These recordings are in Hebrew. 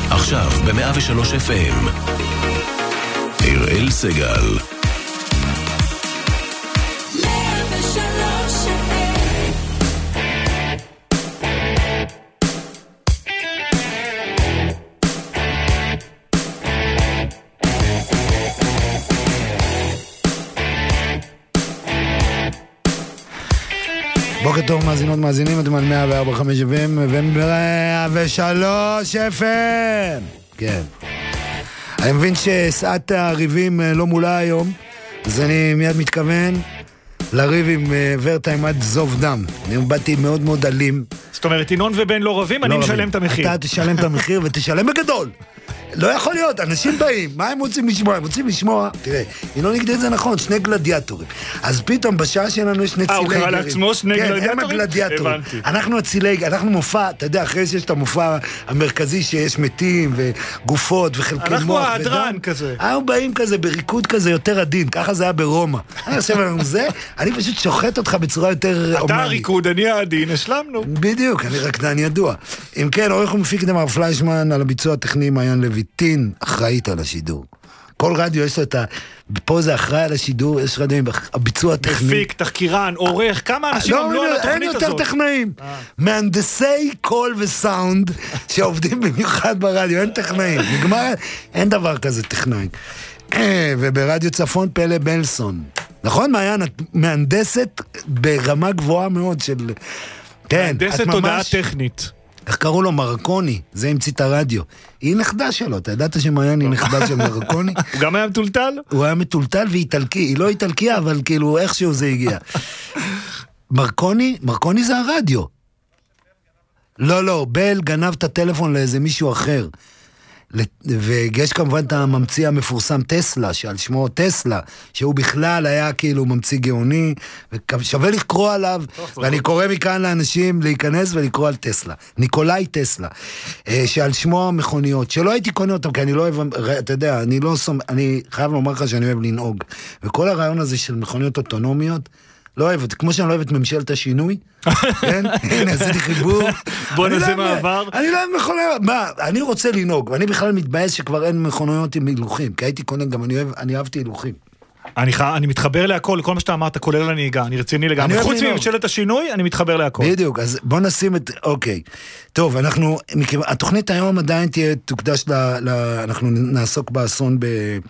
עכשיו ב-103 FM. אראל סגל. בוקר טוב מאזינות מאזינים, אתם על 104.5 ו-103 FM. כן. אני מבין ששעת הריבים לא מולה היום, אז אני מיד מתכוון לריב עם ורטה עם עד זוב דם. אני באתי מאוד מאוד אלים. זאת אומרת, ינון ובן לא רבים, אני משלם את המחיר. אתה תשלם את המחיר ותשלם בגדול. לא יכול להיות, אנשים באים, מה הם רוצים לשמוע? הם רוצים לשמוע, תראה, ינון נגדי את זה נכון, שני גלדיאטורים. אז פתאום בשעה שלנו יש נצילי גרים. הוא קרא לעצמו שני גלדיאטורים? כן, הם הגלדיאטורים. הבנתי. אנחנו מופע, אתה יודע, אחרי שיש את המופע המרכזי שיש מתים וגופות וחלקי מוח. אנחנו האדרן כזה. אנחנו באים כזה בריקוד כזה יותר עדין, ככה זה היה ברומא. אני חושב לנו זה, אני פשוט שוחט אותך בצורה יותר אומנית. אתה הריקוד, אני העדין, השלמנו. בדיוק, אני רקדן ידוע. אם כן, עורך ומפיק דמר פליישמן, על הביצוע הטכני מעיין לויטין, אחראית על השידור. כל רדיו יש לו את פה זה אחראי על השידור, יש רדיו עם הביצוע הטכני. מפיק, תחקירן, עורך, כמה אנשים עמלו על התוכנית הזאת? אין יותר טכנאים. מהנדסי קול וסאונד שעובדים במיוחד ברדיו, אין טכנאים. נגמר, אין דבר כזה טכנאים. וברדיו צפון פלא בלסון. נכון, מעיין? את מהנדסת ברמה גבוהה מאוד של... מהנדסת תודעה טכנית. איך קראו לו? מרקוני, זה המציא את הרדיו. היא נכדה שלו, אתה ידעת שמעיין היא נכדה של מרקוני? הוא גם היה מטולטל? הוא היה מטולטל ואיטלקי, היא לא איטלקיה, אבל כאילו איכשהו זה הגיע. מרקוני זה הרדיו. לא, בל גנב את הטלפון לאיזה מישהו אחר. ויש כמובן את הממציא המפורסם טסלה, שעל שמו טסלה, שהוא בכלל היה כאילו ממציא גאוני, ושווה לקרוא עליו, ואני קורא מכאן לאנשים להיכנס ולקרוא על טסלה. ניקולאי טסלה, שעל שמו המכוניות, שלא הייתי קונה אותם, כי אני לא אוהב, אתה יודע, אני חייב לומר לך שאני אוהב לנהוג, וכל הרעיון הזה של מכוניות אוטונומיות, לא אוהב, כמו שאני לא אוהב את ממשלת השינוי, כן? הנה, עשיתי חיבור. בוא נעשה מעבר. אני לא אוהב מכוניות, מה? אני רוצה לנהוג, ואני בכלל מתבאס שכבר אין מכוניות עם הילוכים, כי הייתי קונה גם, אני אהבתי הילוכים. אני מתחבר להכל, כל מה שאתה אמרת, כולל הנהיגה, אני רציני לגמרי. חוץ מממשלת השינוי, אני מתחבר להכל. בדיוק, אז בוא נשים את, אוקיי. טוב, התוכנית היום עדיין תוקדש, אנחנו נעסוק באסון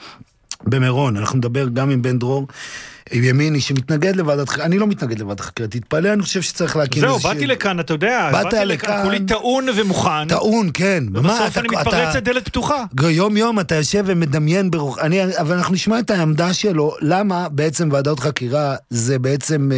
במירון, אנחנו נדבר גם עם בן דרור, ימיני שמתנגד לוועדת חקירה, אני לא מתנגד לוועדת חקירה, תתפלא, אני חושב שצריך להקים זהו, באתי לכאן, אתה יודע, באתי לכאן, כולי טעון ומוכן. טעון, כן. ובסוף אני מתפרצת דלת פתוחה. יום אתה יושב ומדמיין ברוך, אבל אנחנו נשמע את העמדה שלו, למה בעצם ועדת חקירה זה בעצם,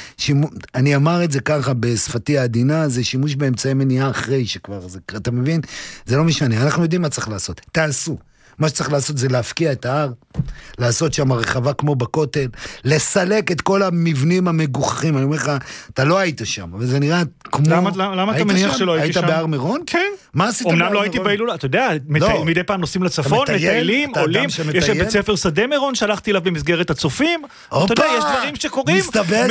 אני אמר את זה ככה בשפתי העדינה, זה שימוש באמצעי מניעה אחרי שכבר, אתה מבין? זה לא משנה, אנחנו יודעים מה צריך לעשות, תעשו. מה שצריך לעשות זה להפקיע את ההר, לעשות שם רחבה כמו בכותל, לסלק את כל המבנים המגוחכים. אני אומר לך, אתה לא היית שם, אבל זה נראה כמו... למה אתה מניח שלא הייתי שם? היית בהר מירון? כן. מה עשית בהר מירון? אומנם לא הייתי בהילולה, אתה יודע, מדי פעם נוסעים לצפון, מטיילים, עולים, יש בית ספר שדה מירון, שלחתי אליו במסגרת הצופים, אתה יודע, יש דברים שקורים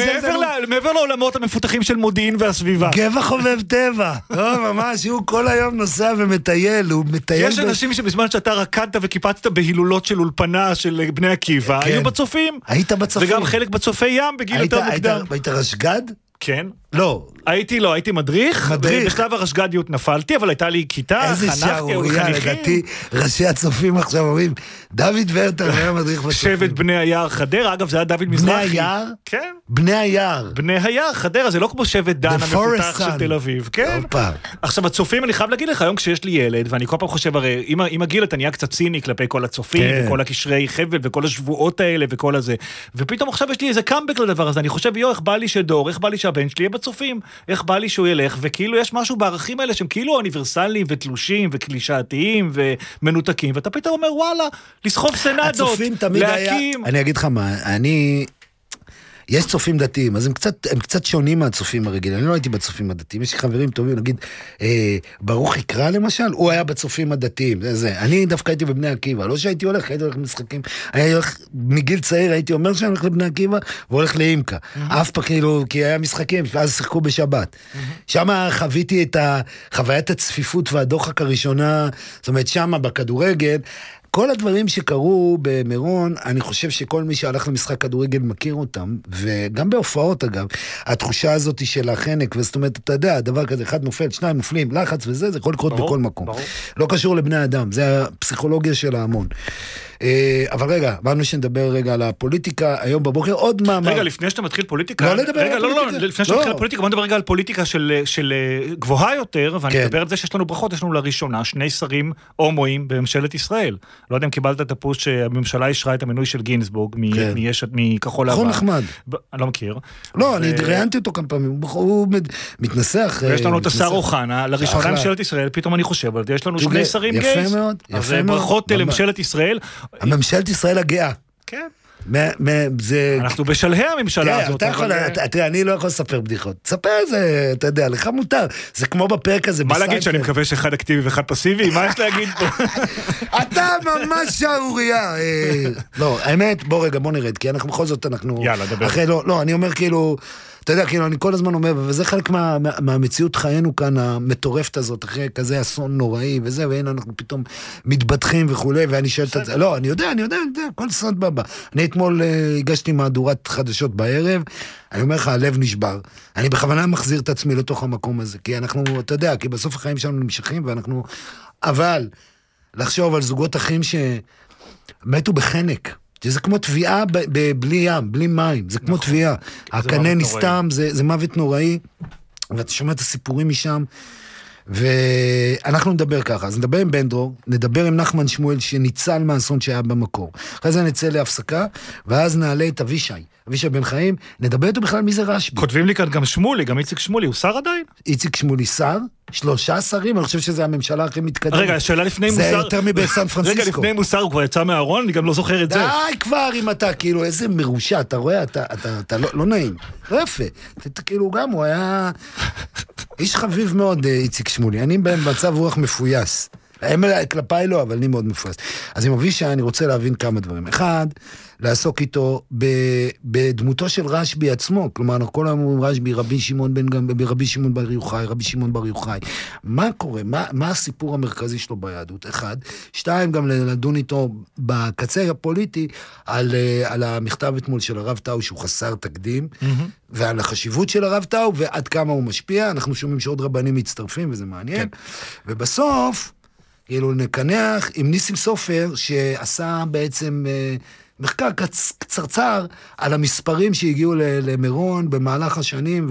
מעבר לעולמות המפותחים של מודיעין והסביבה. גבע חובב טבע, ממש, הוא כל היום נוסע ומטייל, הוא מטייל... יש אנשים שבזמן שאתה רקדת וקיפצת בהילולות של אולפנה של בני עקיבא, היו בצופים. היית בצופים. וגם חלק בצופי ים בגיל יותר מוקדם. היית רשגד? כן. לא. הייתי מדריך. בשלב הרשגדיות נפלתי, אבל הייתה לי כיתה, איזה שערוריה, לדעתי, ראשי הצופים עכשיו אומרים, דוד ורטה היה מדריך בצופים. שבט בני היער חדרה, אגב, זה היה דוד מזרחי. בני היער? כן. בני היער. בני היער, חדרה, זה לא כמו שבט דן המפותח של תל אביב, כן. עכשיו, הצופים, אני חייב להגיד לך, היום כשיש לי ילד, ואני כל פעם חושב, הרי, עם הגיל אתה נהיה קצת ציני כלפי כל הצופים, וכל הקשרי חבל, וכל השבועות האלה, וכל הזה. ופתאום עכשיו יש לי איזה קאמבק לדבר הזה. אני חושב, איך בא לי שדור, איך בא לי שהבן שלי יהיה בצופים, איך בא לי שהוא ילך, וכאילו יש משהו בערכים האלה שהם כאילו אוניברסליים ותלושים וקלישאתיים ומנותקים, ואתה פתאום אומר, וואלה, לסחוב סנדות, הצופים תמיד להקים... היה, אני אגיד לך מה, יש צופים דתיים, אז הם קצת שונים מהצופים הרגילים, אני לא הייתי בצופים הדתיים, יש לי חברים טובים, נגיד, ברוך יקרא למשל, הוא היה בצופים הדתיים, זה. אני דווקא הייתי בבני עקיבא, לא שהייתי הולך למשחקים, מגיל צעיר הייתי אומר שאני הולך לבני עקיבא, והולך לאימקה, אף פעם כאילו, כי היה משחקים, ואז שיחקו בשבת. שם חוויתי את חוויית הצפיפות והדוחק הראשונה, זאת אומרת, שם בכדורגל, כל הדברים שקרו במירון, אני חושב שכל מי שהלך למשחק כדורגל מכיר אותם, וגם בהופעות אגב, התחושה הזאת של החנק, וזאת אומרת, אתה יודע, הדבר כזה, אחד נופל, שניים נופלים, לחץ וזה, זה יכול לקרות בכל מקום. לא קשור לבני אדם, זה הפסיכולוגיה של ההמון. אבל רגע, באנו שנדבר רגע על הפוליטיקה, היום בבוקר עוד מאמר. רגע, לפני שאתה מתחיל פוליטיקה, לפני שאתה מתחיל פוליטיקה, בוא נדבר רגע על פוליטיקה של גבוהה יותר, ואני מדבר על זה שיש לנו ברכות, יש לנו לראשונה 2 שרים הומואים בממשלת ישראל. לא יודע אם קיבלת את הפוש שהממשלה אישרה את המינוי של גינסבורג, מכחול לבן. נכון נחמד. אני לא מכיר. לא, אני ראיינתי אותו כמה פעמים, הוא מתנסח. ויש לנו את השר אוחנה, לראשונה ממשלת ישראל, פתאום אני חושב, יש לנו 2 שרים גייז. אז ברכות לממשלת ישראל. הממשלת ישראל הגאה. כן. אנחנו בשלהי הממשלה הזאת. תראה, אני לא יכול לספר בדיחות. תספר איזה, אתה יודע, לך מותר. זה כמו בפרק הזה. מה להגיד שאני מקווה שאחד אקטיבי ואחד פסיבי? מה יש להגיד פה? אתה ממש שערוריה. לא, האמת, בוא נרד, כי אנחנו בכל זאת, יאללה, דבר. לא, אני אומר כאילו, אתה יודע, כאילו, אני כל הזמן אומר, וזה חלק מהמציאות חיינו כאן, המטורפת הזאת, אחרי כזה אסון נוראי, וזה, והנה אנחנו פתאום מתבטחים וכו', ואני שואלת את זה, לא, אני יודע, כל סרט בבא. אני אתמול הגשתי מהדורת חדשות בערב, אני אומר לך, הלב נשבר. אני בכוונה מחזיר את עצמי לתוך המקום הזה, כי אנחנו, אתה יודע, כי בסוף החיים שלנו נמשכים, ואנחנו, אבל, לחשוב על זוגות אחים שמתו בחנק, זה כמו תביעה בלי ים, בלי מים, זה כמו תביעה. הקנה נסתם, זה מוות נוראי, ואתה שומע את הסיפורים משם, ואנחנו נדבר ככה, אז נדבר עם בן דרור, נדבר עם נחמן שמואל שניצל מהאסון שהיה במקור. אחרי זה נצא להפסקה, ואז נעלה את אבישי בן חיים, נדבר איתו בכלל מי זה רשב"י. כותבים לי כאן גם שמולי, גם איציק שמולי, הוא שר עדיין? איציק שמולי שר, 3 שרים, אני חושב שזה הממשלה הכי מתקדמת. רגע, שאלה לפני מוסר. זה יותר מבסן פרנסיסקו. רגע, לפני מוסר, הוא כבר יצא מהארון, אני גם לא זוכר את זה. די כבר אם אתה, כאילו, איזה מרושע, אתה רואה, אתה לא נעים. לא יפה. כאילו, גם הוא היה איש חביב מאוד, איציק שמולי. אני במצב רוח מפויס. הם כלפיי לא, אבל אני מאוד מפויס. אז עם אבישי אני רוצה להבין כמה דברים. אחד, לעסוק איתו בדמותו של רשב"י עצמו, כלומר, אנחנו כל היום אומרים רשב"י, רבי שמעון בר יוחאי. מה קורה? מה הסיפור המרכזי שלו ביהדות? 1. 2, גם לדון איתו בקצה הפוליטי, על המכתב אתמול של הרב טאו, שהוא חסר תקדים, ועל החשיבות של הרב טאו, ועד כמה הוא משפיע. אנחנו שומעים שעוד רבנים מצטרפים, וזה מעניין. ובסוף, כאילו נקנח עם ניסים סופר, שעשה בעצם מחקר קצרצר על המספרים שהגיעו למירון במהלך השנים,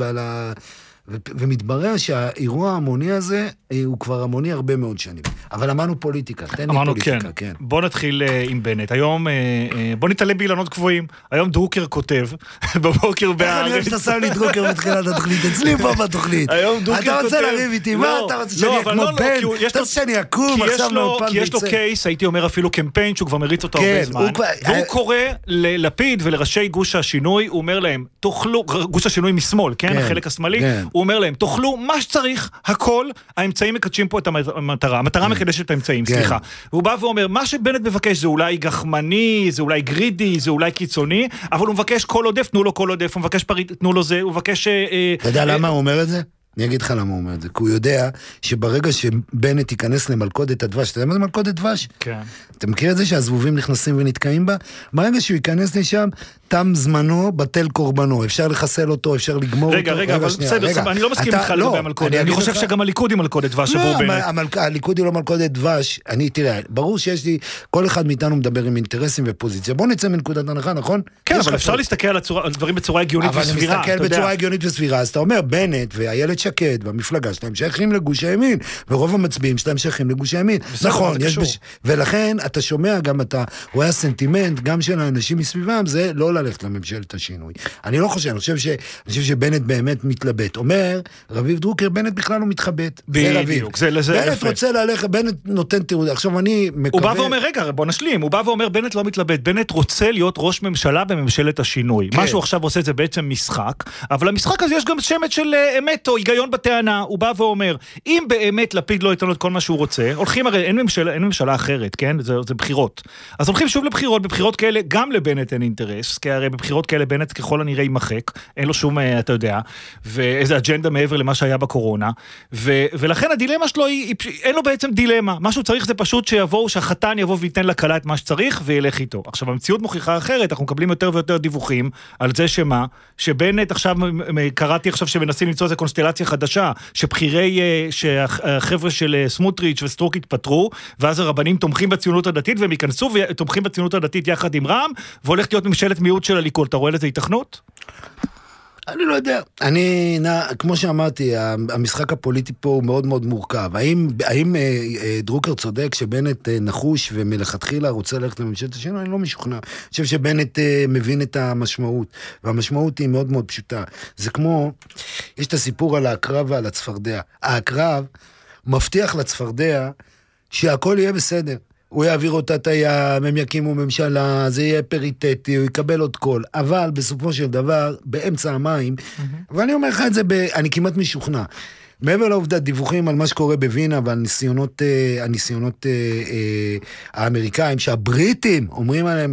ומתברר שהאירוע המוני הזה הוא כבר המוני הרבה מאוד שנים. אבל אמרנו פוליטיקה, תן לי פוליטיקה, כן. בוא נתחיל עם בנט. היום, בוא נתעלה באילנות קבועים. היום דרוקר כותב, בבוקר בהארץ. אני אוהב שאתה שם לי דרוקר בתחילת התוכנית, אצלי פה בתוכנית. היום דרוקר כותב. אתה רוצה לריב איתי, מה אתה רוצה שאני אהיה כמו בן? אתה רוצה שאני אקום עכשיו מהפן ויצא. כי יש לו קייס, הייתי אומר אפילו קמפיין, שהוא כבר מריץ אותו הרבה זמן. והוא קורא ללפיד ולראשי גוש השינוי, הוא אומר להם, תאכלו, גוש השינוי משמאל, כן? החלק השמאלי, הוא אומר להם, תאכלו מה שצריך, הכל, האמצעים מקדשים פה את המטרה. המטרה מקדשת את האמצעים, סליחה. והוא בא ואומר, מה שבנט מבקש זה אולי גחמני, זה אולי גרידי, זה אולי קיצוני, אבל הוא מבקש כל עודף, תנו לו כל עודף, הוא מבקש פריט, תנו לו זה, הוא מבקש... אתה יודע למה הוא אומר את זה? אני אגיד לך למה הוא אומר את זה, כי הוא יודע שברגע שבנט ייכנס למלכודת הדבש, אתה יודע מה זה מלכודת דבש? כן. אתה מכיר את זה שהזבובים נכנסים ונתקעים בה? ברגע שהוא ייכנס לשם, תם זמנו, בטל קורבנו, אפשר לחסל אותו, אפשר לגמור אותו. רגע, אבל בסדר, אני לא מסכים איתך לגבי המלכודת, אני חושב שגם הליכוד היא מלכודת דבש עבור בנט. הליכוד היא לא מלכודת דבש, תראה, ברור שיש לי, כל אחד מאיתנו מדבר עם אינטרסים ופוזיציה, בוא נצא מנקודת הנחה, נכון? כן, אבל אפשר להסתכל על דברים בצורה הגיונית וסבירה. אבל אני מסתכל בצורה הגיונית וסבירה, אז אתה אומר, בנט והילד שקד והמפלגה שלהם שייכים לגוש הימין, ורוב המצביעים שלהם שייכים לגוש הימין. נכון, ולכן אתה שומע גם, אתה רואה הסנטימנט, גם של האנשים מסביבם, זה לא ללכת לממשלת השינוי. אני לא חושב, אני חושב שבנט באמת מתלבט. אומר, רביב דרוקר, בנט בכלל לא מתחבט. בדיוק, זה לזה יפה. בנט רוצה ללכת, בנט נותן תיעוד. עכשיו אני מקווה... הוא בא ואומר, רגע, בוא נשלים, הוא בא ואומר, בנט לא מתלבט, בנט רוצה להיות ראש ממשלה בממשלת השינוי. מה שהוא עכשיו עושה זה בעצם משחק, אבל המשחק הזה יש גם שמץ של אמת או היגיון בטענה. הוא בא ואומר, אם באמת לפיד לא ייתן לו את כל מה שהוא רוצה, הולכים הרי, אין ממשלה אחרת, כן? זה בחירות. אז הולכים שוב לבחירות, בבחירות כאלה גם לבנט אין אינטרס, כי הרי בבחירות כאלה בנט ככל הנראה יימחק, אין לו שום, אתה יודע, ואיזה אג'נדה מעבר למה שהיה בקורונה, ולכן הדילמה שלו אין לו בעצם דילמה. מה שהוא צריך זה פשוט שהחתן יבוא וייתן לקלה את מה שצריך וילך איתו. עכשיו, המציאות מוכיחה אחרת, אנחנו מקבלים יותר ויותר דיווחים על זה שבנט עכשיו, קראתי עכשיו שמנסים למצוא איזו קונסטלציה חדשה, שהחבר'ה של סמוטריץ' וסטרוק התפטרו, ואז הרבנים תומכים בציונות הדתית, והם ייכנסו ותומכים בציונות הדתית יחד עם רע"מ, והולכת להיות ממשלת מיעוט של הליכוד. אתה רואה לזה התכנות? אני לא יודע. כמו שאמרתי, המשחק הפוליטי פה הוא מאוד מאוד מורכב. האם דרוקר צודק שבנט נחוש ומלכתחילה רוצה ללכת לממשלת השינוי? אני לא משוכנע. אני חושב שבנט מבין את המשמעות, והמשמעות היא מאוד מאוד פשוטה. זה כמו, יש את הסיפור על העקרב ועל הצפרדע. העקרב מבטיח לצפרדע שהכל יהיה בסדר. הוא יעביר אותה תיים, הם יקימו ממשלה, זה יהיה פריטטי, הוא יקבל עוד קול. אבל בסופו של דבר, באמצע המים, ואני אומר לך את זה, אני כמעט משוכנע. מעבר לעובדה, דיווחים על מה שקורה בווינה, והניסיונות האמריקאים, שהבריטים אומרים עליהם,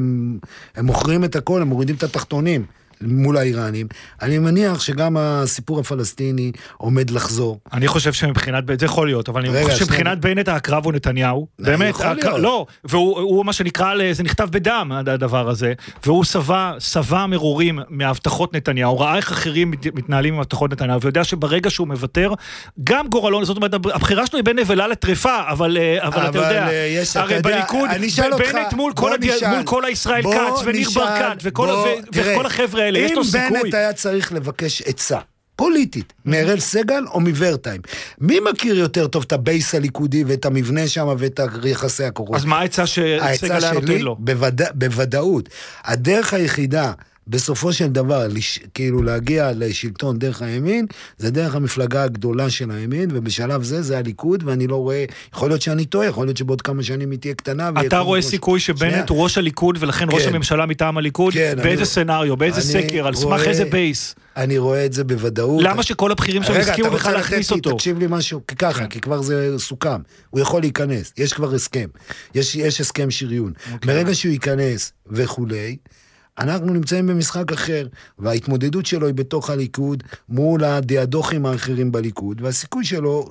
הם מוכרים את הכל, הם מורידים את התחתונים. מול האיראנים, אני מניח שגם הסיפור הפלסטיני עומד לחזור. אני חושב שמבחינת, זה יכול להיות, אבל אני חושב שמבחינת בנט הקרב הוא נתניהו, באמת, לא, והוא מה שנקרא, זה נכתב בדם, הדבר הזה, והוא סבא מרורים מהבטחות נתניהו, ראה איך אחרים מתנהלים עם הבטחות נתניהו, ויודע שברגע שהוא מוותר, גם גורלון, זאת אומרת, הבחירה שלו היא בין נבלה לטרפה, אבל אתה יודע, הרי בליכוד, בנט מול כל הישראל כץ, וניר ברקת, וכל החבר'ה האלה, יש לו סיכוי. אם בנט היה צריך לבקש עצה פוליטית, מאראל סגל או מוורטיים, מי מכיר יותר טוב את הבייס הליכודי ואת המבנה שם ואת יחסי הכוחות? אז מה העצה שסגל היה נותן לו? בוודאות. הדרך היחידה בסופו של דבר, כאילו להגיע לשלטון דרך הימין, זה דרך המפלגה הגדולה של הימין, ובשלב זה הליכוד, ואני לא רואה, יכול להיות שאני טועה, יכול להיות שבעוד כמה שנים היא תהיה קטנה. אתה רואה סיכוי שבנט הוא ראש הליכוד, ולכן ראש הממשלה מטעם הליכוד, באיזה סנריו, באיזה סקר, על סמך איזה בייס? אני רואה את זה בוודאות. למה שכל הבכירים שם הסכימו בכלל להכניס אותו? תקשיב לי משהו, ככה, כי כבר זה סוכם. הוא יכול להיכנס, יש כבר הסכם. יש הסכם שריון. מרגע שהוא ייכנס וכולי, אנחנו נמצאים במשחק אחר, וההתמודדות שלו היא בתוך הליכוד, מול הדיאדוכים האחרים בליכוד, והסיכוי שלו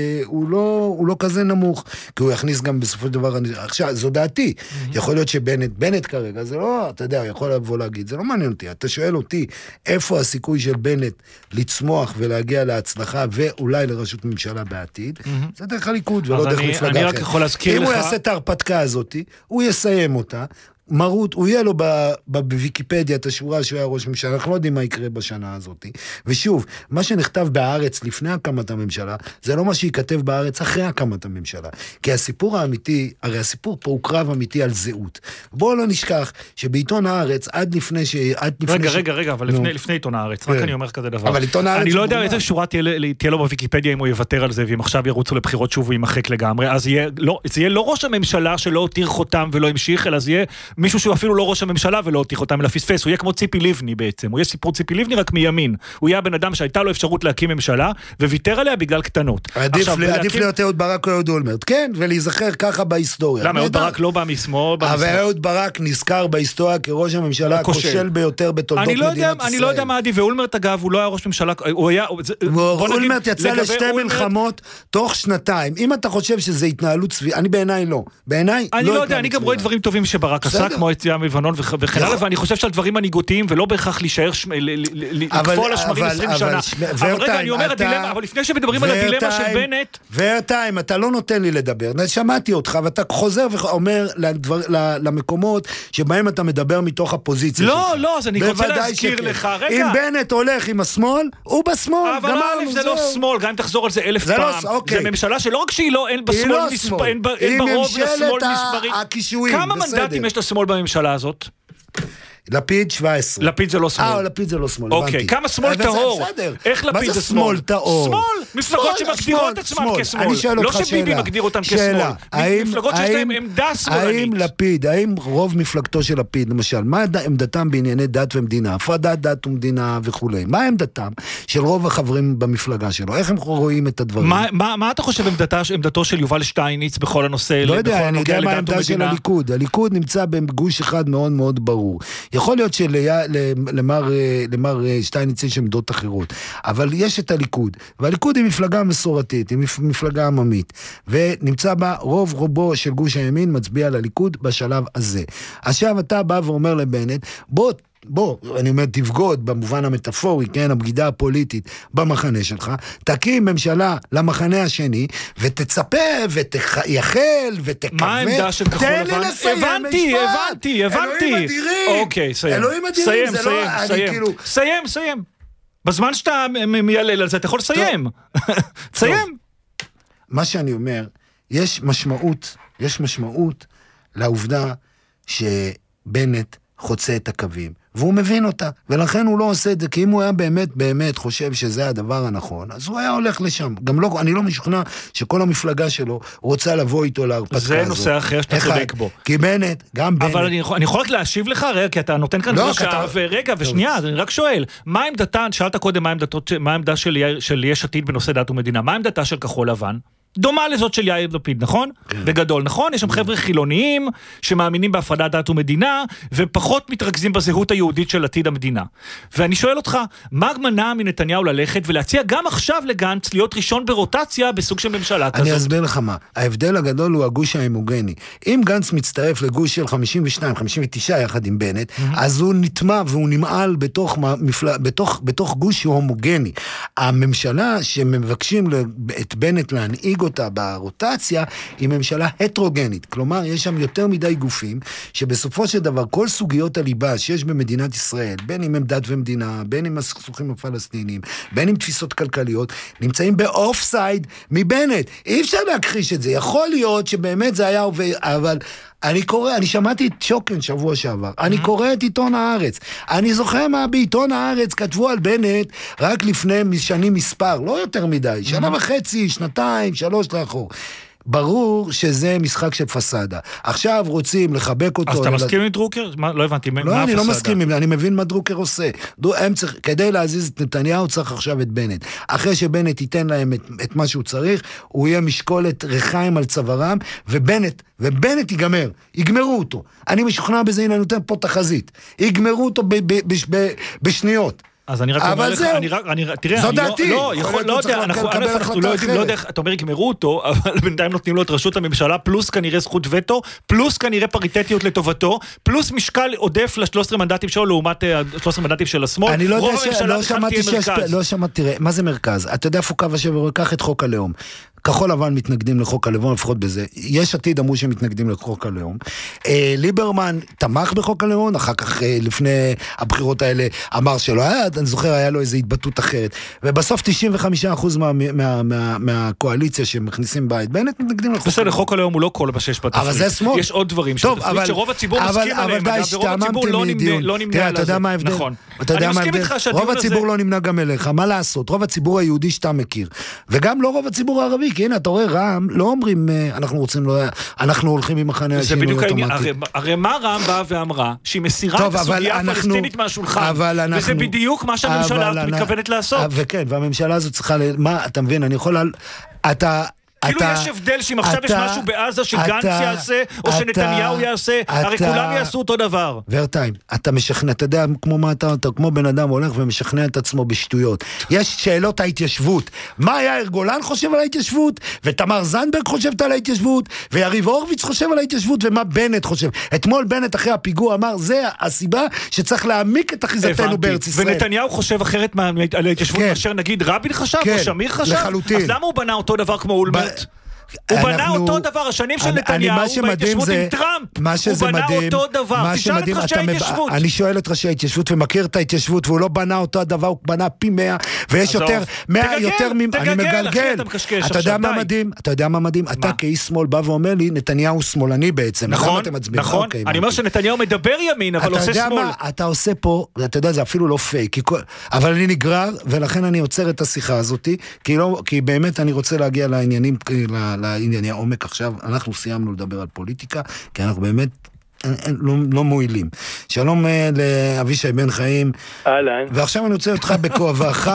הוא לא כזה נמוך, כי הוא יכניס גם בסופו של דבר, עכשיו, זו דעתי, יכול להיות בנט כרגע, זה לא, אתה יודע, הוא יכול לבוא להגיד, זה לא מעניין אותי, אתה שואל אותי, איפה הסיכוי של בנט לצמוח ולהגיע להצלחה, ואולי לראשות ממשלה בעתיד, זה דרך הליכוד, ולא דרך מפלגה אחרת. אם הוא יעשה את ההרפתקה הזאת, הוא יסיים אותה, מרות, הוא יהיה לו בוויקיפדיה את השורה שהוא היה ראש ממשלה, אנחנו לא יודעים מה יקרה בשנה הזאת. ושוב, מה שנכתב בארץ לפני הקמת הממשלה, זה לא מה שיכתב בארץ אחרי הקמת הממשלה. כי הסיפור האמיתי, הרי הסיפור פה הוא קרב אמיתי על זהות. בואו לא נשכח שבעיתון הארץ, עד לפני רגע, אבל לפני עיתון הארץ, רק אני אומר כזה דבר. אבל עיתון הארץ... אני לא יודע איזה שורה תהיה לו בוויקיפדיה אם הוא יוותר על זה, ואם עכשיו ירוצו לבחירות שוב הוא יימחק לגמרי, אז זה יהיה לא ראש הממשלה שלא הותיר חותם ולא המשיך, אלא זה יהיה מישהו שהוא אפילו לא ראש הממשלה ולא הותיר אותם לפספס, הוא יהיה כמו ציפי לבני בעצם, הוא יהיה סיפור ציפי לבני רק מימין, הוא יהיה בן אדם שהייתה לו אפשרות להקים ממשלה, וויתר עליה בגלל קטנות. עדיף להיות אהוד ברק או אהוד אולמרט, כן, ולהיזכר ככה בהיסטוריה. למה, אהוד ברק לא בא משמאל? אבל אהוד ברק נזכר בהיסטוריה כראש הממשלה הכושל ביותר בתולדות מדינת ישראל. אני לא יודע מה עדי, ואולמרט אגב, הוא לא היה ראש ממשלה, אולמרט יצא לשתי מלחמות תוך שנתיים. אם אתה חושב שזה התנהלות אני בעיניי לא. בעיניי אני לא יודע, אני גם רואה דברים טובים שברק עשה, חזק כמו יציאה מלבנון וכן הלאה, ואני חושב שעל דברים מנהיגותיים, ולא בהכרח להישאר, לקפוא על השמרים 20 שנה. אבל רגע, אני אומר הדילמה, אבל לפני שמדברים על הדילמה של בנט... ורטיים, אתה לא נותן לי לדבר. שמעתי אותך, ואתה חוזר ואומר למקומות שבהם אתה מדבר מתוך הפוזיציה שלך. לא, אז אני רוצה להזכיר לך, רגע. אם בנט הולך עם השמאל, הוא בשמאל. אבל א' זה לא שמאל, גם אם תחזור על זה 1000 פעם. זה ממשלה שלא רק שהיא לא, אין בשמאל מספר, אין ברוב לשמאל מספרים. כמה מנדטים יש לשמאל בממשלה הזאת? לפיד 17. לפיד זה לא שמאל. לפיד זה לא שמאל, אוקיי, כמה שמאל טהור? איך לפיד זה שמאל? טהור? שמאל, מפלגות שמגדירות עצמן כשמאל. לא שביבי מגדיר אותם כשמאל. מפלגות שיש להם עמדה שמאלנית. האם רוב מפלגתו של לפיד, למשל, מה עמדתם בענייני דת ומדינה, הפרדת דת ומדינה וכו'? מה עמדתם של רוב החברים במפלגה שלו? איך הם רואים את הדברים? מה אתה חושב עמדתו של יובל שטייניץ בכל הנושא? לא יודע, אני יודע מה העמדה של הליכוד. הליכוד נמצא בגוש אחד מאוד מאוד ברור. יכול להיות שלמר שטייניץ יש עמדות אחרות, אבל יש את הליכוד, והליכוד היא מפלגה מסורתית, היא מפלגה עממית, ונמצא בה רובו של גוש הימין מצביע לליכוד בשלב הזה. עכשיו אתה בא ואומר לבנט, בוא, אני אומר, תבגוד במובן המטאפורי, כן, הבגידה הפוליטית במחנה שלך, תקים ממשלה למחנה השני, ותצפה, ותייחל, ותקווה. מה העמדה של כחול לבן? תן לי לסיים הבנתי. אלוהים אדירים. אוקיי, סיים. אלוהים אדירים, זה לא, אני כאילו... סיים. בזמן שאתה מיילל על זה, אתה יכול לסיים. סיים. מה שאני אומר, יש משמעות לעובדה שבנט חוצה את הקווים. והוא מבין אותה, ולכן הוא לא עושה את זה, כי אם הוא היה באמת חושב שזה הדבר הנכון, אז הוא היה הולך לשם. גם לא, אני לא משוכנע שכל המפלגה שלו רוצה לבוא איתו להרפתקה הזאת. זה נושא אחר שאתה צודק בו. כי בנט, גם בנט. אבל אני יכול רק להשיב לך, רגע, כי אתה נותן כאן רגע, ושנייה, אני רק שואל, מה עמדתה, שאלת קודם מה העמדה של יש עתיד בנושא דת ומדינה, מה העמדתה של כחול לבן? דומה לזאת של יאיר לפיד, נכון? בגדול, נכון? יש שם חבר'ה חילוניים שמאמינים בהפרדת דת ומדינה, ופחות מתרכזים בזהות היהודית של עתיד המדינה. ואני שואל אותך, מה מנע מנתניהו ללכת ולהציע גם עכשיו לגנץ להיות ראשון ברוטציה בסוג של ממשלה כזאת? אני אסביר לך מה. ההבדל הגדול הוא הגוש ההומוגני. אם גנץ מצטרף לגוש של 52, 59 יחד עם בנט, אז הוא נטמע והוא נמעל בתוך גוש הומוגני. הממשלה שמבקשים את בנט להנהיג אותה ברוטציה, היא ממשלה הטרוגנית. כלומר, יש שם יותר מדי גופים, שבסופו של דבר, כל סוגיות הליבה שיש במדינת ישראל, בין אם הם דת ומדינה, בין אם הסכסוכים הפלסטינים, בין אם תפיסות כלכליות, נמצאים באופסייד מבנט. אי אפשר להכחיש את זה. יכול להיות שבאמת זה היה, אבל אני שמעתי את שוקן שבוע שעבר, אני קורא את עיתון הארץ, אני זוכר מה בעיתון הארץ כתבו על בנט רק לפני שנים מספר, לא יותר מדי, שנה וחצי, שנתיים, 3 לאחור. ברור שזה משחק של פסדה. עכשיו רוצים לחבק אותו. אז אתה מסכים עם דרוקר? לא הבנתי, מה הפסדה? לא, אני לא מסכים, אני מבין מה דרוקר עושה. כדי להזיז את נתניהו צריך עכשיו את בנט. אחרי שבנט ייתן להם את מה שהוא צריך, הוא יהיה משקולת רחיים על צווארם, ובנט יגמרו אותו. אני משוכנע בזה, הנה אני נותן פה תחזית. יגמרו אותו בשניות. אז אני רק אומר לך, תראה, זו דעתי. לא יודע, אנחנו לא יודעים, אתה אומר, יגמרו אותו, אבל בינתיים נותנים לו את ראשות הממשלה, פלוס כנראה זכות וטו, פלוס כנראה פריטטיות לטובתו, פלוס משקל עודף ל-13 מנדטים שלו, לעומת 13 מנדטים של השמאל. אני לא יודע, לא שמעתי, תראה, מה זה מרכז? אתה יודע איפה קו השבר, קח את חוק הלאום. כחול לבן מתנגדים לחוק הלאום, לפחות בזה. יש עתיד אמרו שהם מתנגדים לחוק הלאום. ליברמן תמך בחוק הלאום, אחר כך לפני הבחירות האלה אמר שלא היה, אני זוכר, היה לו איזו התבטאות אחרת. ובסוף 95% מהקואליציה שמכניסים בית, בנט מתנגדים לחוק הלאום. בסדר, חוק הלאום הוא לא כל בשש בתפריט. אבל זה שמאל. יש עוד דברים שרוב הציבור מסכים עליהם, ורוב הציבור לא נמנע על זה. אתה יודע מה ההבדל? נכון. אני מסכים איתך שהדיון הזה... רוב הציבור לא נמנע גם אליך, מה לעשות? רוב הציבור היהודי שאתה מכיר. וגם לא רוב הציבור הערבי, כי הנה, אתה רואה, רע"מ, לא אומרים, אנחנו הולכים עם מחנה השינוי אוטומטי. הרי מה רע"מ באה ואמרה, שהיא מסירה את הסוגיה הפלסטינית מהשולחן, וזה בדיוק מה שהממשלה מתכוונת לעשות. וכן, והממשלה הזאת צריכה, מה, אתה מבין, אני יכול, כאילו יש הבדל שאם עכשיו יש משהו בעזה שגנץ יעשה, או שנתניהו יעשה, הרי כולם יעשו אותו דבר. ורטיים, אתה משכנע, אתה יודע, אתה כמו בן אדם הולך ומשכנע את עצמו בשטויות. יש שאלות ההתיישבות. מה יאיר גולן חושב על ההתיישבות? ותמר זנדברג חושבת על ההתיישבות? ויריב הורוביץ חושב על ההתיישבות? ומה בנט חושב? אתמול בנט אחרי הפיגוע אמר, זה הסיבה שצריך להעמיק את אחיזתנו בארץ ישראל. ונתניהו חושב אחרת על ההתיישבות מאשר נגיד רבין חשב או שמיר חשב? אז למה הוא בנה אותו דבר כמו אולמרט? הוא בנה אותו דבר, השנים של נתניהו בהתיישבות עם טראמפ, הוא בנה אותו דבר, תשאל את ראשי ההתיישבות. אני שואל את ראשי ההתיישבות ומכיר את ההתיישבות, והוא לא בנה אותו הדבר, הוא בנה פי 100, ויש יותר, 100 יותר, אני מגלגל. אתה יודע מה מדהים? אתה כאיש שמאל בא ואומר לי, נתניהו שמאלני בעצם. נכון, נכון. אני אומר שנתניהו מדבר ימין, אבל עושה שמאל. אתה יודע מה, אתה עושה פה, אתה יודע, זה אפילו לא פייק, אבל אני נגרר, ולכן אני עוצר את השיחה הזאת, כי באמת אני רוצה להגיע לעניינים, לענייני עומק. עכשיו אנחנו סיימנו לדבר על פוליטיקה, כי אנחנו באמת לא מועילים. שלום לאבישי בן חיים. אהלן. ועכשיו אני רוצה אותך בכובעך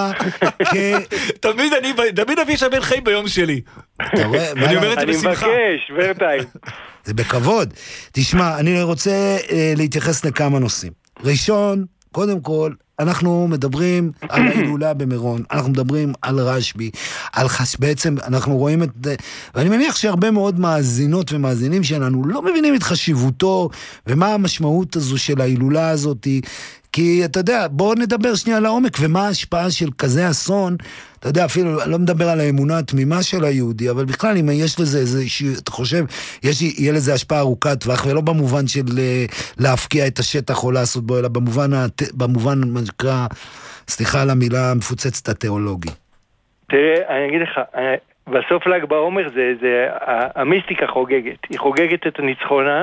תמיד אבישי בן חיים ביום שלי. אני אומר את זה בשמחה. אני מבקש, ורטיים. זה בכבוד. תשמע, אני רוצה להתייחס לכמה נושאים. ראשון, קודם כל, אנחנו מדברים על ההילולה במירון, אנחנו מדברים על רשב"י, בעצם אנחנו רואים את זה, ואני מניח שהרבה מאוד מאזינות ומאזינים שלנו לא מבינים את חשיבותו, ומה המשמעות הזו של ההילולה הזאת, כי אתה יודע, בואו נדבר שנייה לעומק, ומה ההשפעה של כזה אסון, אתה יודע, אפילו לא מדבר על האמונה התמימה של היהודי, אבל בכלל, אם יש לזה איזה, אתה חושב, יהיה לזה השפעה ארוכת טווח, ולא במובן של להפקיע את השטח או לעשות בו, אלא במובן, מה שנקרא, סליחה על המילה המפוצצת התיאולוגי. תראה, אני אגיד לך, בסוף ל"ג בעומר זה המיסטיקה חוגגת. היא חוגגת את הניצחונה,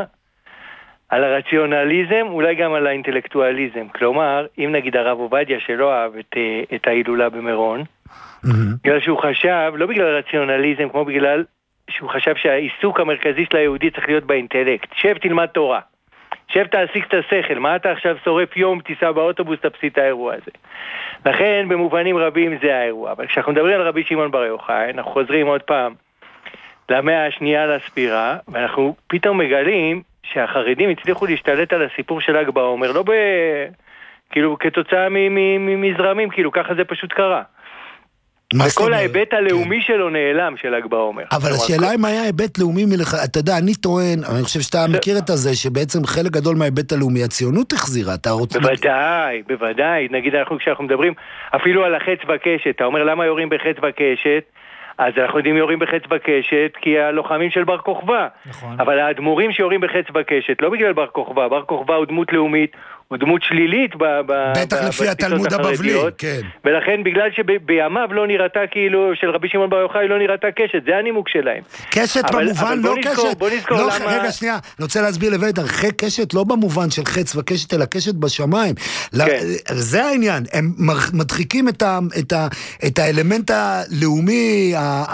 על הרציונליזם, אולי גם על האינטלקטואליזם. כלומר, אם נגיד הרב עובדיה שלא אהב את ההילולה במירון, בגלל שהוא חשב, לא בגלל הרציונליזם, כמו בגלל שהוא חשב שהעיסוק המרכזי של היהודי צריך להיות באינטלקט. שב תלמד תורה. שב תעסיק את השכל. מה אתה עכשיו שורף יום, תיסע באוטובוס, תפסיד את האירוע הזה. לכן, במובנים רבים זה האירוע. אבל כשאנחנו מדברים על רבי שמעון בר יוחאי, אנחנו חוזרים עוד פעם למאה השנייה לספירה, ואנחנו פתאום מגלים שהחרדים הצליחו להשתלט על הסיפור של ל"ג בעומר, לא כאילו כתוצאה מזרמים, כאילו ככה זה פשוט קרה. וכל ההיבט הלאומי שלו נעלם של ל"ג בעומר. אבל השאלה אם היה היבט לאומי אתה יודע, אני טוען, אני חושב שאתה מכיר את זה, שבעצם חלק גדול מההיבט הלאומי, הציונות החזירה, אתה רוצה... בוודאי, נגיד כשאנחנו מדברים אפילו על החץ בקשת, אתה אומר למה יורים בחץ בקשת, אז אנחנו יודעים יורים בחץ בקשת כי הלוחמים של בר כוכבא. נכון. אבל האדמו"רים שיורים בחץ בקשת, לא בגלל בר כוכבא, בר כוכבא הוא דמות לאומית, הוא דמות שלילית בטח לפי התלמוד הבבלי, כן. ולכן בגלל שבימיו לא נראתה כאילו, של רבי שמעון בר יוחאי לא נראתה קשת, זה הנימוק שלהם. קשת במובן לא קשת. בוא נזכור למה... רגע שנייה, אני רוצה להסביר לבית, קשת לא במובן של חץ וקשת, אלא קשת בשמיים. זה העניין, הם מדחיקים את האלמנט הלאומי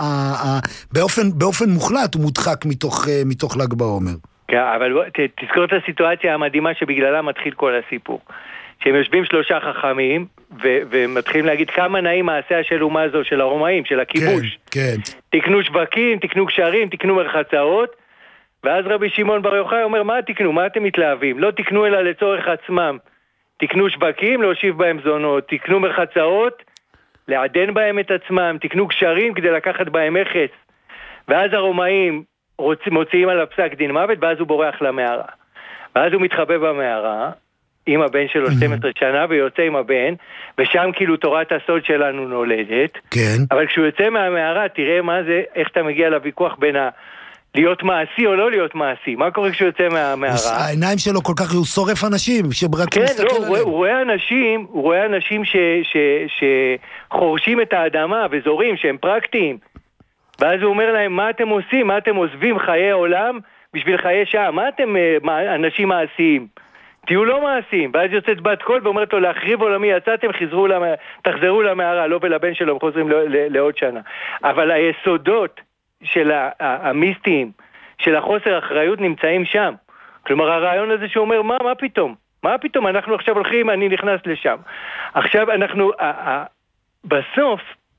באופן מוחלט, הוא מודחק מתוך ל"ג בעומר. כן, אבל תזכור את הסיטואציה המדהימה שבגללה מתחיל כל הסיפור. שהם יושבים שלושה חכמים, ומתחילים להגיד כמה נעים מעשה של אומה זו, של הרומאים, של הכיבוש. כן. תקנו שווקים, תקנו קשרים, תקנו מרחצאות, ואז רבי שמעון בר יוחאי אומר, מה תקנו? מה אתם מתלהבים? לא תקנו אלא לצורך עצמם. תקנו שווקים, להושיב בהם זונות, תקנו מרחצאות, לעדן בהם את עצמם, תקנו קשרים כדי לקחת בהם מכס. ואז הרומאים מוציאים עליו פסק דין מוות, ואז הוא בורח למערה. ואז הוא מתחבא במערה, עם הבן שלו 12 שנה, ויוצא עם הבן, ושם כאילו תורת הסוד שלנו נולדת. כן. אבל כשהוא יוצא מהמערה, תראה מה זה, איך אתה מגיע לוויכוח בין להיות מעשי או לא להיות מעשי. מה קורה כשהוא יוצא מהמערה? העיניים שלו כל כך, הוא שורף אנשים, שברק מסתכל עליהם. כן, הוא רואה אנשים שחורשים את האדמה וזורים, שהם פרקטיים. ואז הוא אומר להם, מה אתם עושים? מה אתם עוזבים חיי עולם בשביל חיי שעה? מה אתם אנשים מעשיים? תהיו לא מעשיים. ואז יוצאת בת קול ואומרת לו, להחריב עולמי יצאתם, תחזרו למערה, לא ולבן שלו, חוזרים לעוד שנה. אבל היסודות של המיסטיים, של החוסר אחריות נמצאים שם. כלומר, הרעיון הזה שאומר, מה פתאום? מה פתאום? אנחנו עכשיו הולכים, אני נכנס לשם. עכשיו אנחנו, בסוף,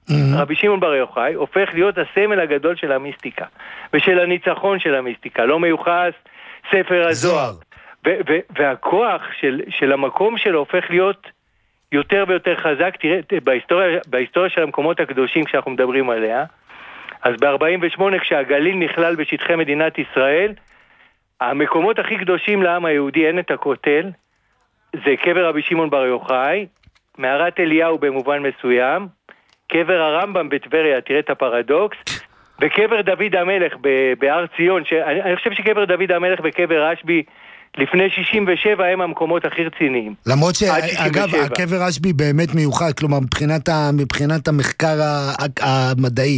רבי שמעון בר יוחאי, הופך להיות הסמל הגדול של המיסטיקה, ושל הניצחון של המיסטיקה, לא מיוחס ספר הזוהר. והכוח של המקום שלו הופך להיות יותר ויותר חזק. תראה, בהיסטוריה של המקומות הקדושים, כשאנחנו מדברים עליה, אז ב-48, כשהגליל נכלל בשטחי מדינת ישראל, המקומות הכי קדושים לעם היהודי, אין את הכותל, זה קבר רבי שמעון בר יוחאי, מערת אליהו במובן מסוים, קבר הרמב"ם בטבריה, תראה את הפרדוקס, וקבר דוד המלך בהר ציון, אני חושב שקבר דוד המלך וקבר רשב"י לפני 67 הם המקומות הכי רציניים. למרות שאגב, הקבר רשב"י באמת מיוחד, כלומר מבחינת המחקר המדעי,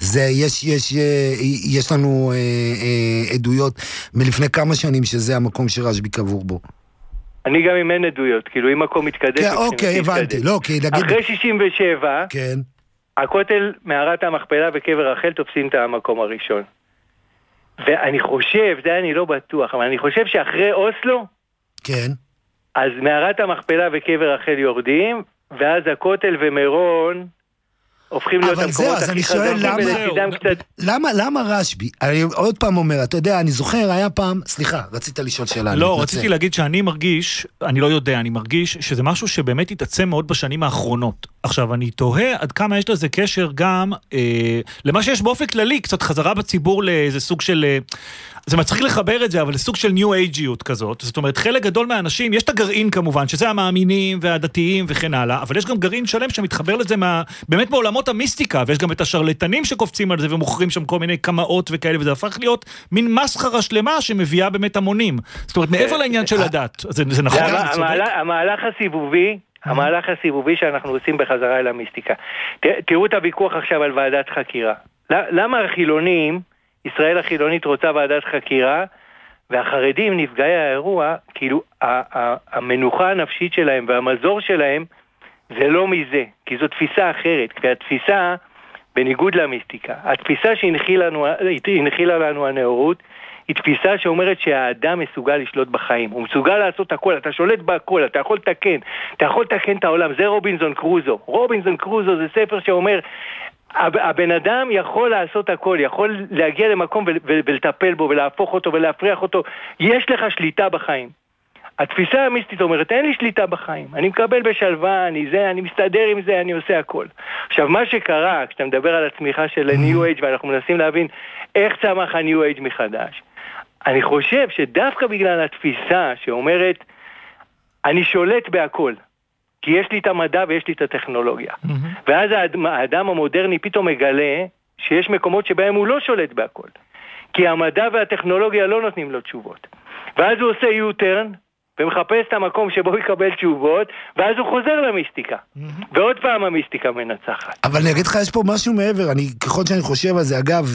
יש לנו עדויות מלפני כמה שנים שזה המקום שרשב"י קבור בו. אני גם אם אין עדויות, כאילו אם מקום מתקדש. אוקיי, הבנתי. אחרי 67, הכותל, מערת המכפלה וקבר רחל תופסים את המקום הראשון. ואני חושב, זה אני לא בטוח, אבל אני חושב שאחרי אוסלו, כן. אז מערת המכפלה וקבר רחל יורדים, ואז הכותל ומירון הופכים להיות המקומות הכי חזקים ולצידם קצת. למה רשב"י? אני עוד פעם אומר, אתה יודע, אני זוכר, היה פעם, סליחה, רצית לשאול שאלה. לא, רציתי להגיד שאני מרגיש, אני לא יודע, אני מרגיש שזה משהו שבאמת התעצם מאוד בשנים האחרונות. עכשיו, אני תוהה עד כמה יש לזה קשר גם למה שיש באופן כללי, קצת חזרה בציבור לאיזה סוג של... זה מצחיק לחבר את זה, אבל לסוג של ניו אייג'יות כזאת. זאת אומרת, חלק גדול מהאנשים, יש את הגרעין כמובן, שזה המאמינים והדתיים וכן הלאה, אבל יש גם גרעין שלם שמתחבר לזה באמת בעולמות המיסטיקה, ויש גם את השרלטנים שקופצים על זה ומוכרים שם כל מיני קמאות וכאלה, וזה הפך להיות מין מסחרה שלמה שמביאה באמת המונים. זאת אומרת, מעבר לעניין של הדת. זה נכון? המהלך הסיבובי שאנחנו עושים בחזרה אל המיסטיקה. תראו את הוויכוח עכשיו על ועדת חקירה. למה החילונים, ישראל החילונית רוצה ועדת חקירה, והחרדים נפגעי האירוע, כאילו המנוחה הנפשית שלהם והמזור שלהם, זה לא מזה, כי זו תפיסה אחרת, כי התפיסה, בניגוד למיסטיקה, התפיסה שהנחילה לנו הנאורות, היא תפיסה שאומרת שהאדם מסוגל לשלוט בחיים, הוא מסוגל לעשות הכל, אתה שולט בהכל, אתה יכול לתקן את העולם, זה רובינזון קרוזו. רובינזון קרוזו זה ספר שאומר, הבן אדם יכול לעשות הכל, יכול להגיע למקום ולטפל בו ולהפוך אותו ולהפריח אותו, יש לך שליטה בחיים. התפיסה המיסטית אומרת, אין לי שליטה בחיים, אני מקבל בשלווה, אני מסתדר עם זה, אני עושה הכל. עכשיו, מה שקרה, כשאתה מדבר על הצמיחה של ה-New Age, ואנחנו מנסים להבין איך צמח ה-New Age מחדש, אני חושב שדווקא בגלל התפיסה שאומרת, אני שולט בהכל, כי יש לי את המדע ויש לי את הטכנולוגיה. ואז האדם המודרני פתאום מגלה שיש מקומות שבהם הוא לא שולט בהכל. כי המדע והטכנולוגיה לא נותנים לו תשובות. ואז הוא עושה U-turn, ומחפש את המקום שבו הוא יקבל תשובות, ואז הוא חוזר למיסטיקה. ועוד פעם המיסטיקה מנצחת. אבל אני אגיד לך, יש פה משהו מעבר, ככל שאני חושב על זה, אגב,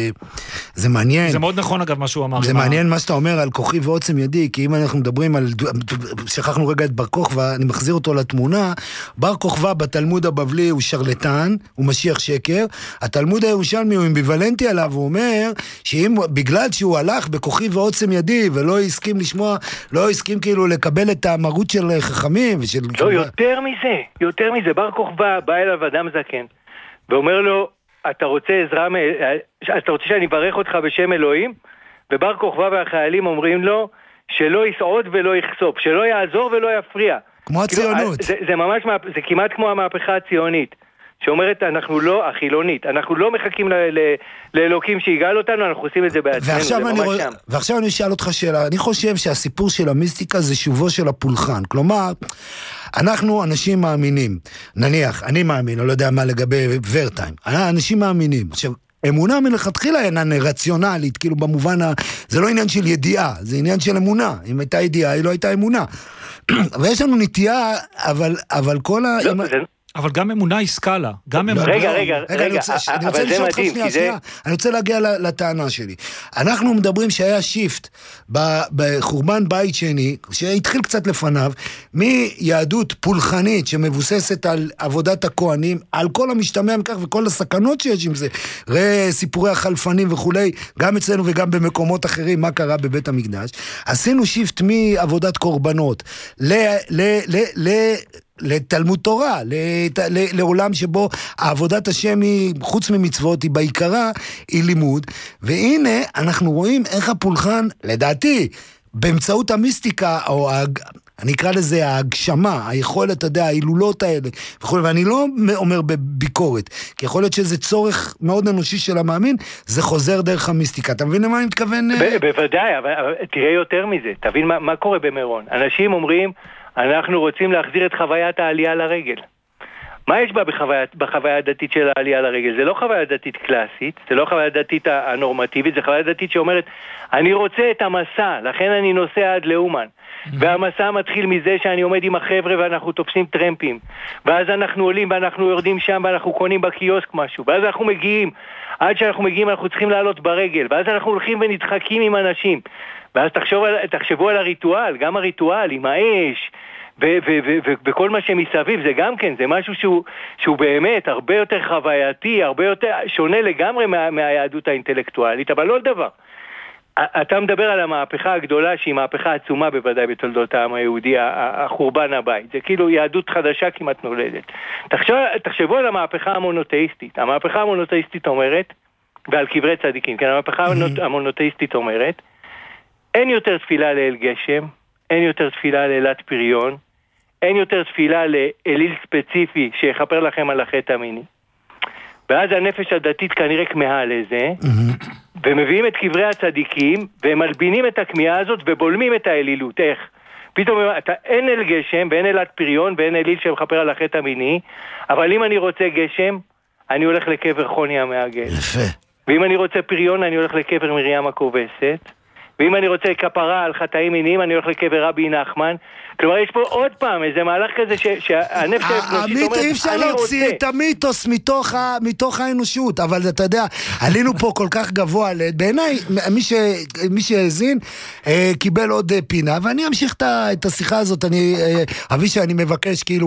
זה מעניין. זה מאוד נכון, אגב, מה שהוא אמר. זה מעניין מה שאתה אומר על כוחי ועוצם ידי, כי אם אנחנו מדברים על, שכחנו רגע את בר כוכבא, אני מחזיר אותו לתמונה, בר כוכבא בתלמוד הבבלי הוא שרלטן, הוא משיח שקר, התלמוד הירושלמי הוא אמביוולנטי עליו, הוא אומר, בגלל שהוא הלך בכוחי ועוצם ידי, ולא הסכים לשמוע, לא הסכים כאילו לקבל את המרות של חכמים ושל... לא, יותר מזה, בר כוכבא בא אליו אדם זקן, ואומר לו, אתה רוצה עזרה, אתה רוצה שאני אברך אותך בשם אלוהים? ובר כוכבא והחיילים אומרים לו, שלא יסעוד ולא יחשוף, שלא יעזור ולא יפריע. כמו הציונות. זה ממש, זה כמעט כמו המהפכה הציונית. שאומרת, אנחנו לא, החילונית, אנחנו לא מחכים לאלוקים שיגאל אותנו, אנחנו עושים את זה בעצמנו, זה ממש שם. ועכשיו אני אשאל אותך שאלה, אני חושב שהסיפור של המיסטיקה זה שובו של הפולחן, כלומר, אנחנו אנשים מאמינים, נניח, אני מאמין, אני לא יודע מה לגבי ורטיים, אנשים מאמינים, עכשיו, אמונה מלכתחילה אינה רציונלית, כאילו במובן, זה לא עניין של ידיעה, זה עניין של אמונה, אם הייתה ידיעה, היא לא הייתה אמונה, ויש לנו נטייה, אבל כל ה... אבל גם אמונה היא סקאלה. רגע, אני רוצה לשאול אותך שנייה. אני רוצה להגיע לטענה שלי. אנחנו מדברים שהיה שיפט בחורבן בית שני, שהתחיל קצת לפניו, מיהדות פולחנית שמבוססת על עבודת הכהנים, על כל המשתמע מכך וכל הסכנות שיש עם זה. ראה סיפורי החלפנים וכולי, גם אצלנו וגם במקומות אחרים, מה קרה בבית המקדש. עשינו שיפט מעבודת קורבנות לתלמוד תורה, לעולם שבו עבודת השם היא, חוץ ממצוות, היא בעיקרה, היא לימוד, והנה אנחנו רואים איך הפולחן, לדעתי, באמצעות המיסטיקה, או אני אקרא לזה ההגשמה, היכולת, אתה יודע, ההילולות האלה, ואני לא אומר בביקורת, כי יכול להיות שזה צורך מאוד אנושי של המאמין, זה חוזר דרך המיסטיקה. אתה מבין למה אני מתכוון? בוודאי, אבל תראה יותר מזה, תבין מה קורה במירון. אנשים אומרים, אנחנו רוצים להחזיר את חוויית העלייה לרגל. מה יש בה בחוויה הדתית של העלייה לרגל? זה לא חוויה דתית קלאסית, זה לא חוויה דתית הנורמטיבית, זה חוויה דתית שאומרת, אני רוצה את המסע, לכן אני נוסע עד לאומן. והמסע מתחיל מזה שאני עומד עם החבר'ה ואנחנו תופסים טרמפים. ואז אנחנו עולים ואנחנו יורדים שם ואנחנו קונים בקיוסק משהו. ואז אנחנו מגיעים, עד שאנחנו מגיעים אנחנו צריכים לעלות ברגל. ואז אנחנו הולכים ונדחקים עם אנשים. ואז תחשבו על הריטואל, גם הריטואל עם האש, וכל מה שמסביב, זה גם כן, זה משהו שהוא באמת הרבה יותר חווייתי, הרבה יותר שונה לגמרי מהיהדות האינטלקטואלית, אבל לא דבר. אתה מדבר על המהפכה הגדולה, שהיא מהפכה עצומה בוודאי בתולדות העם היהודי, החורבן הבית. זה כאילו יהדות חדשה כמעט נולדת. תחשבו על המהפכה המונותאיסטית. המהפכה המונותאיסטית אומרת, ועל קברי צדיקים, כן, המהפכה המונותאיסטית אומרת, אין יותר תפילה לאל גשם, אין יותר תפילה לאלת פריון, אין יותר תפילה לאליל ספציפי שיחפר לכם על החטא המיני. ואז הנפש הדתית כנראה כמהה לזה, ומביאים את קברי הצדיקים, והם מלבינים את הכמיהה הזאת, ובולמים את האלילות. איך? פתאום אין אל גשם, ואין אלת פריון, ואין אליל שמחפר על החטא המיני, אבל אם אני רוצה גשם, אני הולך לקבר חוני המעגל. יפה. ואם אני רוצה פריון, אני הולך לקבר מרים הכובסת. ואם אני רוצה כפרה על חטאים מיניים, אני הולך לקבר רבי נחמן. כלומר, יש פה עוד פעם איזה מהלך כזה שהנפש האנושית אומרת, אי אפשר להוציא את המיתוס מתוך האנושות, אבל אתה יודע, עלינו פה כל כך גבוה, בעיניי, מי שהאזין, קיבל עוד פינה, ואני אמשיך את השיחה הזאת, אבישי, אני מבקש כאילו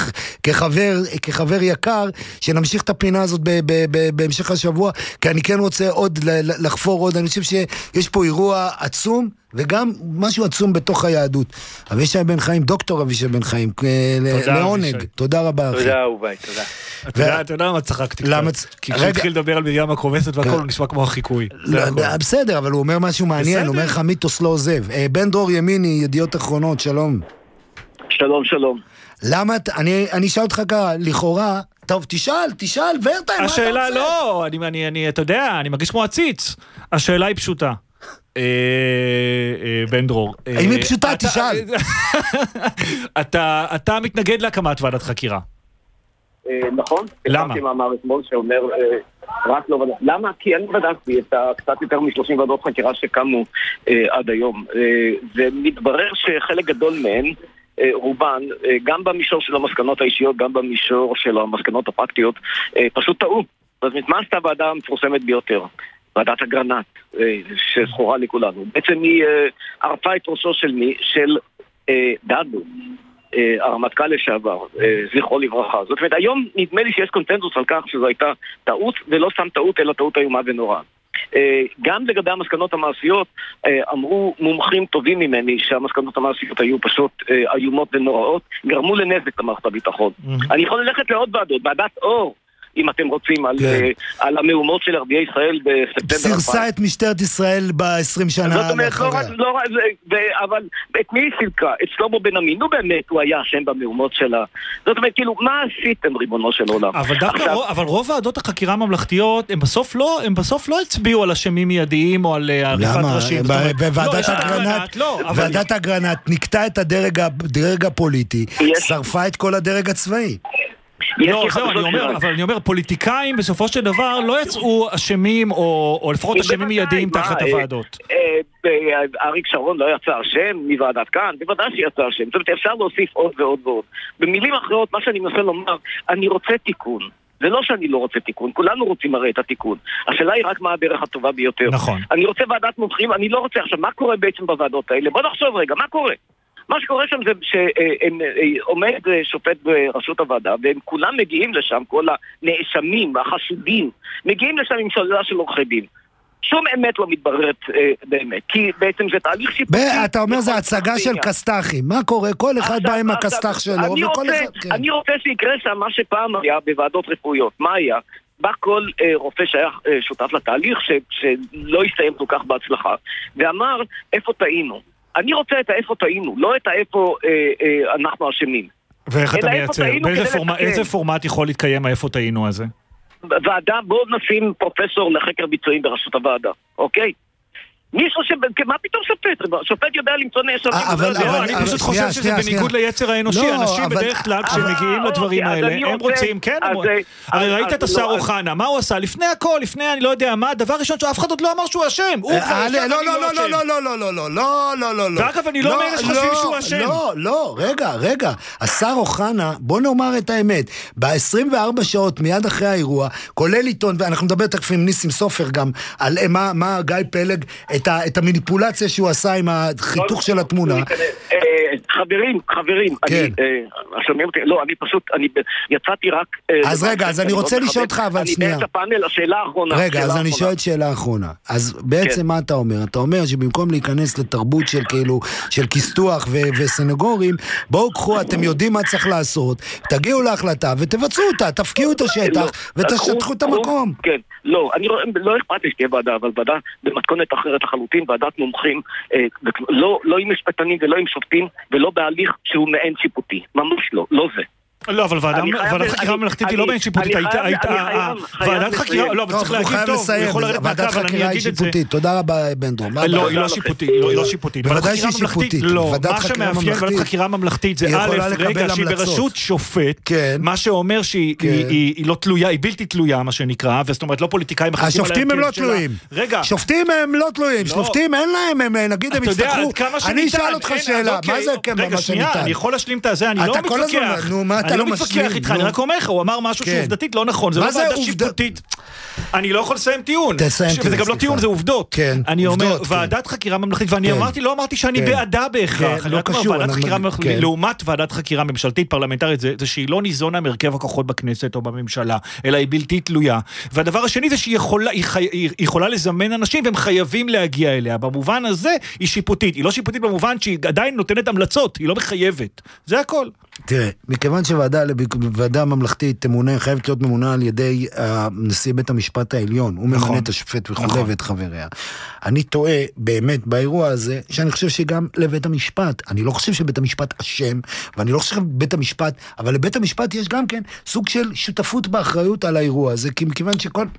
כחבר יקר, שנמשיך את הפינה הזאת בהמשך השבוע, כי אני כן רוצה עוד לחפור עוד, אני חושב שיש פה אירוע עצום, וגם משהו עצום בתוך היהדות. אבישי בן חיים, דוקטור אבישי בן חיים, לעונג. תודה רבה, אחי. תודה, אובי, תודה. אתה יודע למה צחקתי? כי כשהתחיל לדבר על מרים הכובסת והכל, הוא נשמע כמו החיקוי. בסדר, אבל הוא אומר משהו מעניין, הוא אומר לך מיתוס לא עוזב. בן דרור ימיני, ידיעות אחרונות, שלום. שלום, שלום. למה, אני אשאל אותך ככה, לכאורה, טוב, תשאל, ורטיים, מה אתה רוצה? השאלה לא, אתה יודע, אני מרגיש כמו עציץ. השאלה היא פשוטה. בן דרור. אם היא פשוטה, תשאל. אתה מתנגד להקמת ועדת חקירה. נכון. למה? מאמר אתמול שאומר רק לא ועדת. למה? כי אני בדקתי את קצת יותר מ-30 ועדות חקירה שקמו עד היום. ומתברר שחלק גדול מהן, רובן, גם במישור של המסקנות האישיות, גם במישור של המסקנות הפרקטיות, פשוט טעו. אז מה עשתה הוועדה המפורסמת ביותר? ועדת אגרנט, שזכורה לכולנו. בעצם היא ערפה את ראשו של מי? של דדו, הרמטכ"ל לשעבר, זכרו לברכה. זאת אומרת, היום נדמה לי שיש קונצנזוס על כך שזו הייתה טעות, ולא סתם טעות, אלא טעות איומה ונוראה. גם לגבי המסקנות המעשיות, אמרו מומחים טובים ממני שהמסקנות המעשיות היו פשוט איומות ונוראות, גרמו לנזק למערכת הביטחון. אני יכול ללכת לעוד ועדות, ועדת אור, אם אתם רוצים, על המהומות של ערביי ישראל בספטמבר. סירסה את משטרת ישראל ב-20 שנה. זאת אומרת, אבל את מי היא סילקה? את שלמה בן עמי, נו באמת הוא היה אשם במהומות שלה. זאת אומרת, כאילו, מה עשיתם ריבונו של עולם? אבל רוב ועדות החקירה הממלכתיות, הם בסוף לא הצביעו על אשמים מיידיים או על עריפת ראשים. ועדת אגרנט נקטה את הדרג הפוליטי, שרפה את כל הדרג הצבאי. לא, זהו, אני אומר, פוליטיקאים בסופו של דבר לא יצאו אשמים, או לפחות אשמים מיידיים תחת הוועדות. אריק שרון לא יצא אשם מוועדת כאן, בוודאי שיצא אשם. זאת אומרת, אפשר להוסיף עוד ועוד ועוד. במילים אחרות, מה שאני מנסה לומר, אני רוצה תיקון. זה לא שאני לא רוצה תיקון, כולנו רוצים הרי את התיקון. השאלה היא רק מה הדרך הטובה ביותר. נכון. אני רוצה ועדת מומחים, אני לא רוצה עכשיו, מה קורה בעצם בוועדות האלה? בוא נחשוב רגע, מה קורה? מה שקורה שם זה שעומד שופט בראשות הוועדה, והם כולם מגיעים לשם, כל הנאשמים, החשודים, מגיעים לשם עם סוללה של עורכי דין. שום אמת לא מתבררת באמת, כי בעצם זה תהליך שיפוטי. אתה אומר זה הצגה של קסטחים, מה קורה? כל אחד בא עם הקסטח שלו, וכל אחד... אני רוצה שיקרה שם מה שפעם היה בוועדות רפואיות, מה היה? בא כל רופא שהיה שותף לתהליך שלא יסתיים כל כך בהצלחה, ואמר איפה טעינו. אני רוצה את האיפה טעינו, לא את האיפה אנחנו אשמים. ואיך אתה מייצר? באיזה פורמט יכול להתקיים האיפה טעינו הזה? ועדה, בואו נשים פרופסור לחקר ביצועים בראשות הוועדה, אוקיי? מישהו מה פתאום שופט? שופט יודע למצוא נאשמים. אני פשוט חושב שזה בניגוד ליצר האנושי. אנשים בדרך כלל כשמגיעים לדברים האלה, הם רוצים, כן, הרי ראית את השר אוחנה, מה הוא עשה? לפני הכל, לפני אני לא יודע מה, הדבר ראשון שאף אחד עוד לא אמר שהוא אשם. הוא כבר אשם, אני לא אשם. ואגב, אני לא אומר שחושבים שהוא אשם. לא, רגע, השר אוחנה, בוא נאמר את האמת, ב-24 שעות מיד אחרי האירוע, כולל עיתון, ואנחנו נדבר תכף עם ניסים סופר גם, על מה גיא פלג את המניפולציה שהוא עשה עם החיתוך של התמונה. חברים, אני פשוט, יצאתי רק... אז רגע, אז אני רוצה לשאול אותך, אבל שנייה. אני באמצע פאנל, השאלה האחרונה. רגע, אז אני שואל שאלה אחרונה. אז בעצם מה אתה אומר? אתה אומר שבמקום להיכנס לתרבות של כאילו, של כיסטוח וסנגורים, בואו קחו, אתם יודעים מה צריך לעשות, תגיעו להחלטה ותבצעו אותה, תפקיעו את השטח ותשטחו את המקום. כן, לא אכפת לי שתהיה ועדה, אבל ועדה במתכונת אחרת לחלוטין, ועדת מומחים, לא עם משפטנים ולא עם שופטים, ולא בהליך שהוא מעין שיפוטי. ממש לא זה. לא, אבל ועדת חקירה ממלכתית היא לא מעין שיפוטית, ועדת חקירה, לא, אבל צריך להגיד טוב, הוא יכול לרדת מהקו, אבל אני אגיד את זה. תודה רבה, בנדרו. לא, היא לא שיפוטית. בוודאי שהיא שיפוטית. לא, מה שמאפיין ועדת חקירה ממלכתית זה א', רגע, שהיא בראשות שופט, מה שאומר שהיא לא תלויה, היא בלתי תלויה, מה שנקרא, וזאת אומרת, לא פוליטיקאים מחליטים על השופטים הם לא תלויים. רגע. שופטים הם לא תלויים. שופטים אין להם, נגיד הם יצטרכו. אני אשאל אותך שאלה, מה זה רגע, שנייה, אני יכול להשלים את זה, אני לא מתווכח. אני לא מתווכח איתך, אני רק אומר לך, הוא אמר משהו שעובדתית לא נכון, זה לא ועדה שיפוטית. אני לא יכול לסיים טיעון, וזה גם לא טיעון, זה עובדות. אני אומר, ועדת חקירה ממלכתית, ואני לא אמרתי שאני בעדה בהכרח, אני רק אומר, ועדת חקירה ממלכתית, לעומת ועדת חקירה ממשלתית פרלמנטרית, זה שהיא לא ניזונה מרכב הכוחות בכנסת או בממשלה, אלא היא בלתי תלויה. והדבר השני זה שהיא יכולה לזמן אנשים, והם חייבים להגיע אליה. במובן הזה היא שיפוטית. היא לא שיפוטית במובן שהיא עדיין נותנת המלצות, היא לא מחייבת. זה הכל. תראה, מכיוון שוועדה ממלכתית חייבת להיות ממונה על ידי נשיא בית המשפט העליון, הוא ממנה את השופט וכו' ואת חבריה. אני טועה באמת באירוע הזה, שאני חושב שגם לבית המשפט, אני לא חושב שבית המשפט אשם, ואני לא חושב שבית המשפט, אבל לבית המשפט יש גם כן סוג של שותפות באחריות על האירוע הזה, כי מכיוון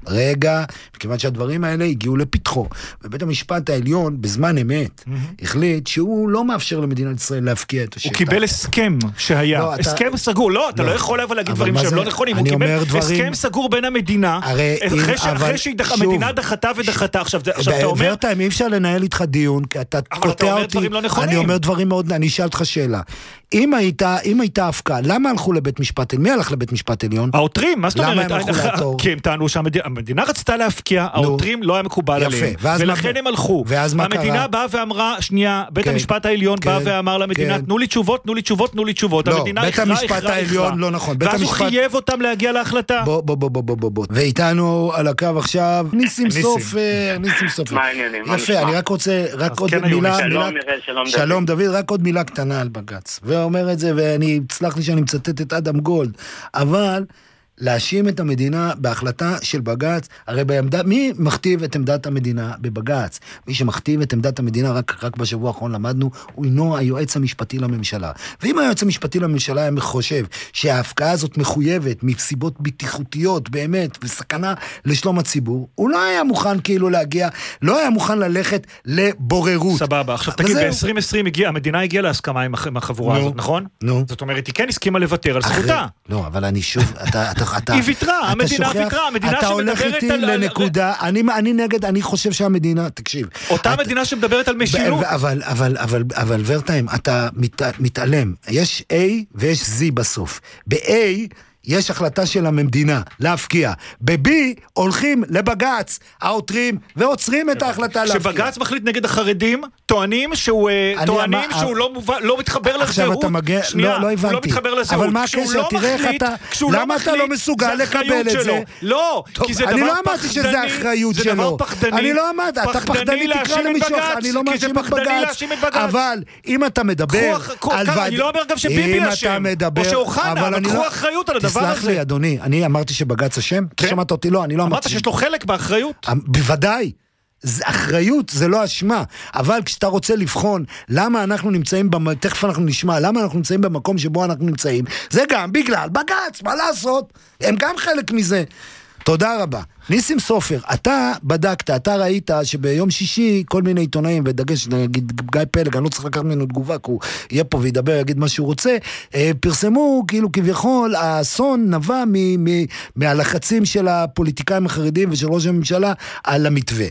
מכיוון שהדברים האלה הגיעו לפתחו, ובית המשפט העליון בזמן אמת החליט שהוא לא מאפשר למדינת ישראל להפקיע את השטח. הוא קיבל הסכם שהיה, הסכם סגור, לא, אתה לא יכול להגיד דברים שהם לא נכונים, הוא קיבל הסכם סגור בין המדינה, אחרי שהמדינה דחתה ודחתה, עכשיו אתה אומר... ורטיים, אי אפשר לנהל איתך דיון, כי אתה קוטע אותי, אני אומר דברים מאוד, אני אשאל אותך שאלה. אם הייתה הפקעה, למה הלכו לבית משפט? מי הלך לבית משפט עליון? העותרים, מה זאת אומרת? למה הם הלכו לעתור? כי הם טענו שהמדינה רצתה להפקיע, העותרים לא היה מקובל עליהם. ולכן הם הלכו. המדינה באה ואמרה, שנייה, בית המשפט העליון בא ואמר למדינה, תנו לי תשובות, תנו לי תשובות, תנו לי תשובות. המדינה בית המשפט העליון לא נכון. ואז הוא חייב אותם להגיע להחלטה. בוא. ואיתנו על הקו עכשיו, ניסים סופר. מה העניינים? יפה, אני רק רוצה, רק עוד מילה. שלום דוד, רק עוד מילה קטנה על בג"ץ. ואומר את זה, ואני אצלח לי שאני מצטט את אדם גולד, אבל להאשים את המדינה בהחלטה של בג"ץ, הרי מי מכתיב את עמדת המדינה בבג"ץ? מי שמכתיב את עמדת המדינה, רק בשבוע האחרון למדנו, הוא אינו היועץ המשפטי לממשלה. ואם היועץ המשפטי לממשלה היה חושב שההפקעה הזאת מחויבת מסיבות בטיחותיות באמת, וסכנה לשלום הציבור, הוא לא היה מוכן כאילו להגיע, לא היה מוכן ללכת לבוררות. סבבה, עכשיו תגיד, ב-2020 המדינה הגיעה להסכמה עם החבורה הזאת, נכון? זאת אומרת, היא כן הסכימה לוותר על זכותה. לא, אבל אני שוב, היא ויתרה, המדינה ויתרה, המדינה אתה הולך איתי לנקודה, אני נגד, אני חושב שהמדינה, תקשיב. אותה מדינה שמדברת על משילות. אבל ורטיים, אתה מתעלם. יש A ויש Z בסוף. ב-A יש החלטה של המדינה להפקיע. בבי הולכים לבגץ, העותרים ועוצרים את ההחלטה להפקיע. כשבגץ מחליט נגד החרדים, טוענים שהוא לא מתחבר לזהות. שנייה, הוא לא מתחבר לזהות. אבל מה הקשר? תראה איך אתה... למה אתה לא מסוגל לקבל את זה? לא, כי זה דבר פחדני. אני לא אמרתי שזה האחריות שלו. זה דבר פחדני. אני לא אמרתי, אתה פחדני תקרא למישהו אחר. אני לא מאשים את בגץ. אבל אם אתה מדבר... אני לא אומר גם שביבי אשם, או שאוחנה, אבל קחו אחריות על הדבר הזה. תסלח לי, אדוני, אני אמרתי שבגץ אשם? אתה שמעת אותי? לא, אני לא אמרתי. אמרת שיש לו חלק באחריות? בוודאי. אחריות זה לא אשמה, אבל כשאתה רוצה לבחון למה אנחנו נמצאים, תכף אנחנו נשמע, למה אנחנו נמצאים במקום שבו אנחנו נמצאים, זה גם בגלל בגץ, מה לעשות? הם גם חלק מזה. תודה רבה. ניסים סופר, אתה בדקת, אתה ראית שביום שישי כל מיני עיתונאים, ודגש, נגיד גיא פלג, אני לא צריך לקחת ממנו תגובה, כי הוא יהיה פה וידבר, יגיד מה שהוא רוצה, פרסמו כאילו כביכול, האסון נבע מהלחצים של הפוליטיקאים החרדים ושל ראש הממשלה על המתווה.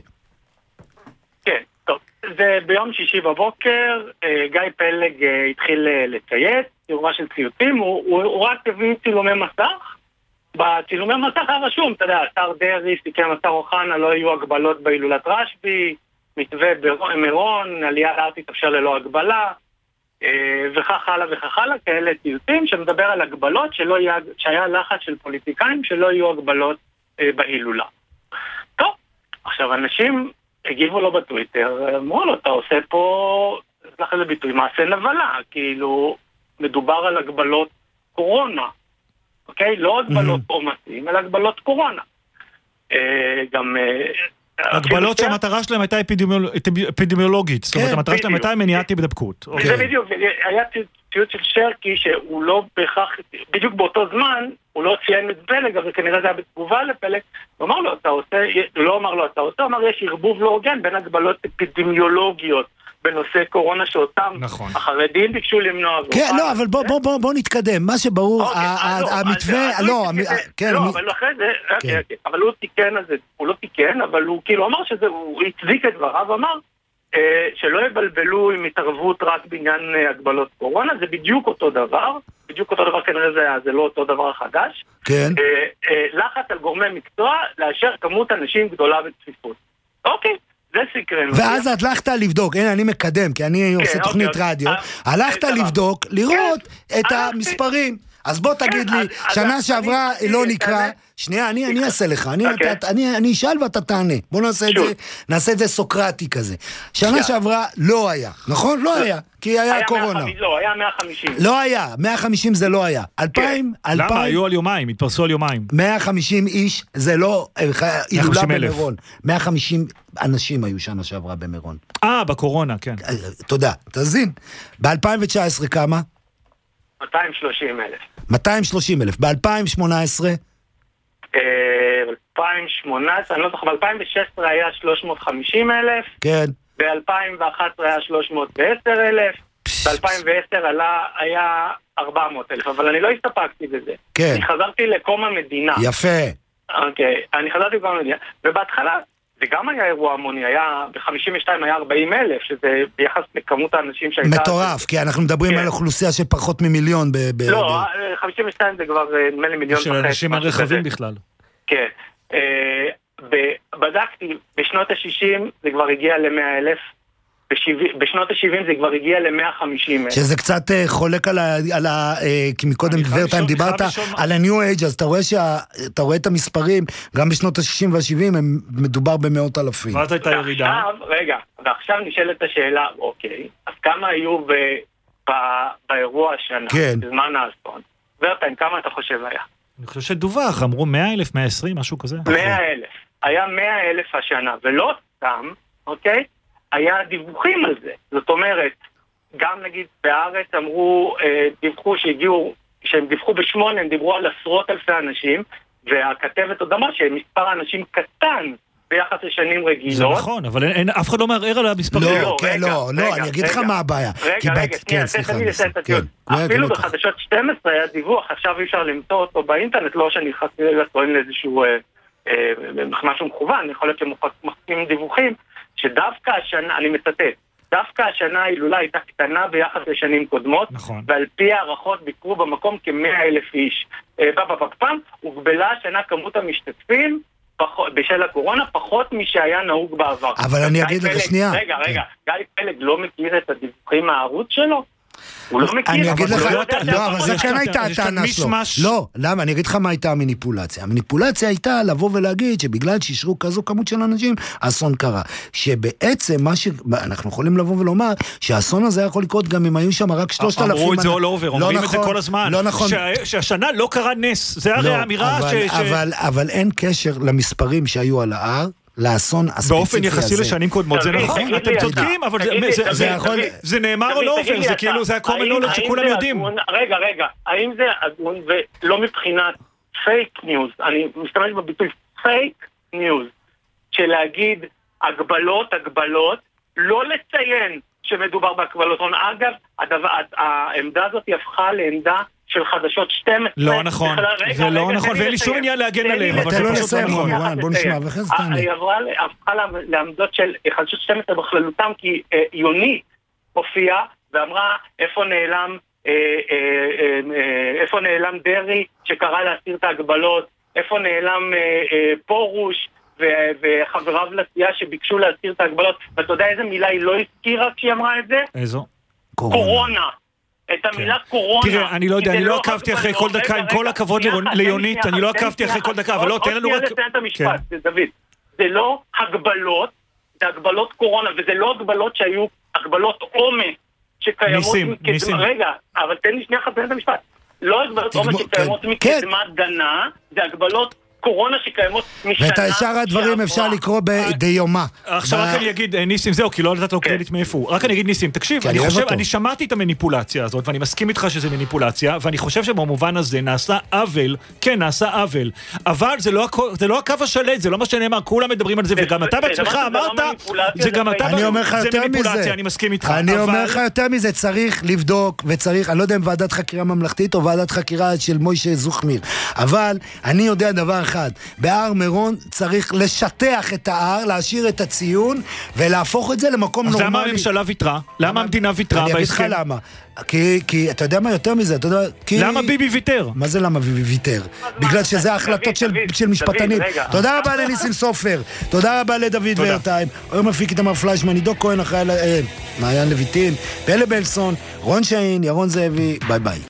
כן, טוב. זה ביום שישי בבוקר, גיא פלג התחיל לצייץ, תיאורה של ציוצים, הוא רק הביא צילומי מסך, בצילומי מסך היה רשום, אתה יודע, השר דרעי, סיכם השר אוחנה, לא יהיו הגבלות בהילולת רשב"י, מתווה מירון, עלייה לארץ תתאפשר ללא הגבלה, וכך הלאה וכך הלאה, כאלה ציוצים שמדבר על הגבלות שהיה לחץ של פוליטיקאים שלא יהיו הגבלות בהילולה. טוב, עכשיו אנשים הגיבו לו בטוויטר, אמרו לו, אתה עושה פה, סליחה לביטוי, מעשה נבלה, כאילו מדובר על הגבלות קורונה, אוקיי? לא הגבלות עומסים, אלא הגבלות קורונה. גם... הגבלות שהמטרה שלהם הייתה אפידמיולוגית, זאת אומרת, המטרה שלהם הייתה מניעת הידבקות. זה בדיוק, היה ציוץ של שרקי שהוא לא בהכרח, בדיוק באותו זמן, הוא לא ציין את פלג, אבל כנראה זה היה בתגובה לפלג, הוא אמר לו, אתה עושה, לא אמר לו, אתה עושה, הוא אמר, יש ערבוב לא הוגן בין הגבלות אפידמיולוגיות, בנושא קורונה שאותם החרדים ביקשו למנוע. כן, לא, אבל בוא נתקדם. מה שברור, המתווה, לא, אבל אחרי זה, אבל הוא תיקן את זה, הוא לא תיקן, אבל הוא כאילו אמר שזה, הוא הצדיק את דבריו, אמר שלא יבלבלו עם התערבות רק בעניין הגבלות קורונה, זה בדיוק אותו דבר, כנראה זה לא אותו דבר חדש. כן. לחץ על גורמי מקצוע, לאשר כמות אנשים גדולה בצפיפות. אוקיי. ואז הלכת לבדוק, הנה אני מקדם, כי אני עושה תוכנית רדיו, הלכת לבדוק, לראות את המספרים. אז בוא תגיד לי, שנה שעברה לא נקרא, שנייה, אני אעשה לך, אני אשאל ואתה תענה, בוא נעשה את זה סוקרטי כזה. שנה שעברה לא היה, נכון? לא היה, כי היה קורונה. לא, היה 150. לא היה, 150 זה לא היה. 2,000... למה? היו על יומיים, התפרסו על יומיים. 150 איש, זה לא... 150,000. 150 אנשים היו שנה שעברה במירון. בקורונה, כן. תודה, תזין. ב-2019 כמה? 230,000. 230,000. ב-2018? 2018, אני לא זוכר, ב-2016 היה 350,000. כן. ב-2011 היה 310,000. ב-2010 היה 400,000, אבל אני לא הסתפקתי בזה. כן. אני חזרתי לקום המדינה. יפה. אוקיי, אני חזרתי לקום המדינה. ובהתחלה, זה גם היה אירוע המוני, ב-52 היה 40,000, שזה ביחס לכמות האנשים שהייתה... מטורף, כי אנחנו מדברים על אוכלוסייה של פחות ממיליון. לא, 52 זה כבר נדמה לי מיליון וחצי. של אנשים הרכבים בכלל. כן. בדקתי, בשנות ה-60 זה כבר הגיע ל-100,000, בשנות ה-70 זה כבר הגיע ל-150,000. שזה קצת חולק כי מקודם דברתיים דיברת על ה-New Age, אז אתה רואה את המספרים, גם בשנות ה-60 וה-70 הם מדובר במאות אלפים. ואז הייתה ירידה. רגע, ועכשיו נשאלת השאלה, אוקיי, אז כמה היו באירוע השנה, בזמן האסון? ורטיים, כמה אתה חושב היה? אני חושב שדווח, אמרו 100,000, 120, משהו כזה. 100,000. היה 100,000 השנה, ולא סתם, אוקיי? היה דיווחים על זה. זאת אומרת, גם נגיד בארץ אמרו, דיווחו שהם דיווחו ב8, הם דיברו על עשרות אלפי אנשים, והכתבת עוד אמרה שמספר האנשים קטן ביחס לשנים רגילות. זה נכון, אבל אף אחד לא מערער על המספרים. לא, אני אגיד לך מה הבעיה. רגע, אפילו בחדשות 12 היה דיווח, עכשיו אי אפשר למצוא אותו באינטרנט, לא שאני חסי לטוען לאיזשהו משהו מכוון, יכול להיות שמחכים דיווחים, שדווקא השנה, אני מצטט, דווקא השנה ההילולה הייתה קטנה ביחס לשנים קודמות, נכון. ועל פי הערכות ביקרו במקום כ100,000 איש. הוגבלה השנה כמות המשתתפים בשל הקורונה, פחות משהיה נהוג בעבר. אבל אני אגיד לך שנייה. רגע, גיא פלג לא מכיר את הדיווחים מהערוץ שלו? הוא לא מכיר. אני אגיד לך, לא, אבל זה כן הייתה הטענה שלו. לא, למה? אני אגיד לך מה הייתה המניפולציה. המניפולציה הייתה לבוא ולהגיד שבגלל שישרו כזו כמות של אנשים, האסון קרה. שבעצם מה אנחנו יכולים לבוא ולומר, שהאסון הזה יכול לקרות גם אם היו שם רק 3,000. אמרו את זה all over, אומרים את זה כל הזמן. לא נכון. שהשנה לא קרה נס. זה הרי האמירה אבל אין קשר למספרים שהיו על ההר. לאסון הספציפי הזה. באופן יחסי לשנים קודמות, זה נכון, אתם צודקים, אבל זה נאמר או לא עובר, זה כאילו, זה הקומן נולד שכולם יודעים. רגע, האם זה הגון ולא מבחינת פייק ניוז, אני משתמש בביטוי פייק ניוז, שלהגיד הגבלות, לא לציין שמדובר בהגבלות. אגב, העמדה הזאת הפכה לעמדה של חדשות 12. לא נכון, זה לא נכון, ואין לי שום עניין להגן עליהם, אבל זה פשוט לא נכון. בוא נשמע, ואחרי זה תענה. היא הפכה לעמדות של חדשות 12 בכללותם, כי יונית הופיעה ואמרה איפה נעלם דרי שקרא להסיר את ההגבלות, איפה נעלם פורוש וחבריו לסיעה שביקשו להסיר את ההגבלות, ואתה יודע איזה מילה היא לא הזכירה כשהיא אמרה את זה? איזו? קורונה. את המילה קורונה. תראה, אני לא יודע, אני לא עקבתי אחרי כל דקה, עם כל הכבוד ליונית, אני לא עקבתי אחרי כל דקה, אבל לא, תן לנו רק... דוד, זה לא הגבלות, זה הגבלות קורונה, וזה לא הגבלות שהיו הגבלות עומס שקיימות... ניסים. רגע, אבל תן לי שנייה חצי את המשפט. לא הגבלות עומס שקיימות מקדמת דנה, זה הגבלות קורונה שקיימות משנה... ואת השאר הדברים אפשר לקרוא ביומה. עכשיו רק אני אגיד, ניסים, זהו, כי לא לדעת לו קרדיט מאיפה הוא. רק אני אגיד, ניסים, תקשיב, אני שמעתי את המניפולציה הזאת, ואני מסכים איתך שזה מניפולציה, ואני חושב שבמובן הזה נעשה עוול, כן, נעשה עוול, אבל זה לא הקו השלט, זה לא מה שנאמר, כולם מדברים על זה, וגם אתה בעצמך אמרת, זה גם אתה... אני אומר לך יותר מזה. אני מסכים איתך. אני אומר לך יותר מזה, צריך לבדוק, וצריך, אני לא יודע אם ועדת חקירה ממלכתית או ועדת חקירה של מוישה זוכמיר, אבל אני יודע דבר אחד, בהר מירון צריך לשטח את ההר, להשאיר את הציון ולהפוך את זה למקום נורמלי. אז למה הממשלה ויתרה? למה המדינה ויתרה בהסכם? אני אגיד לך למה. כי אתה יודע מה יותר מזה? למה ביבי ויתר? מה זה למה ביבי ויתר? בגלל שזה ההחלטות של משפטנים. תודה רבה לניסים סופר, תודה רבה לדוד ורטיים, היום מפיק איתמר פליישמן, עידו כהן אחראי מעיין לויטין, פלא בלסון, רון שאין, ירון זאבי, ביי ביי.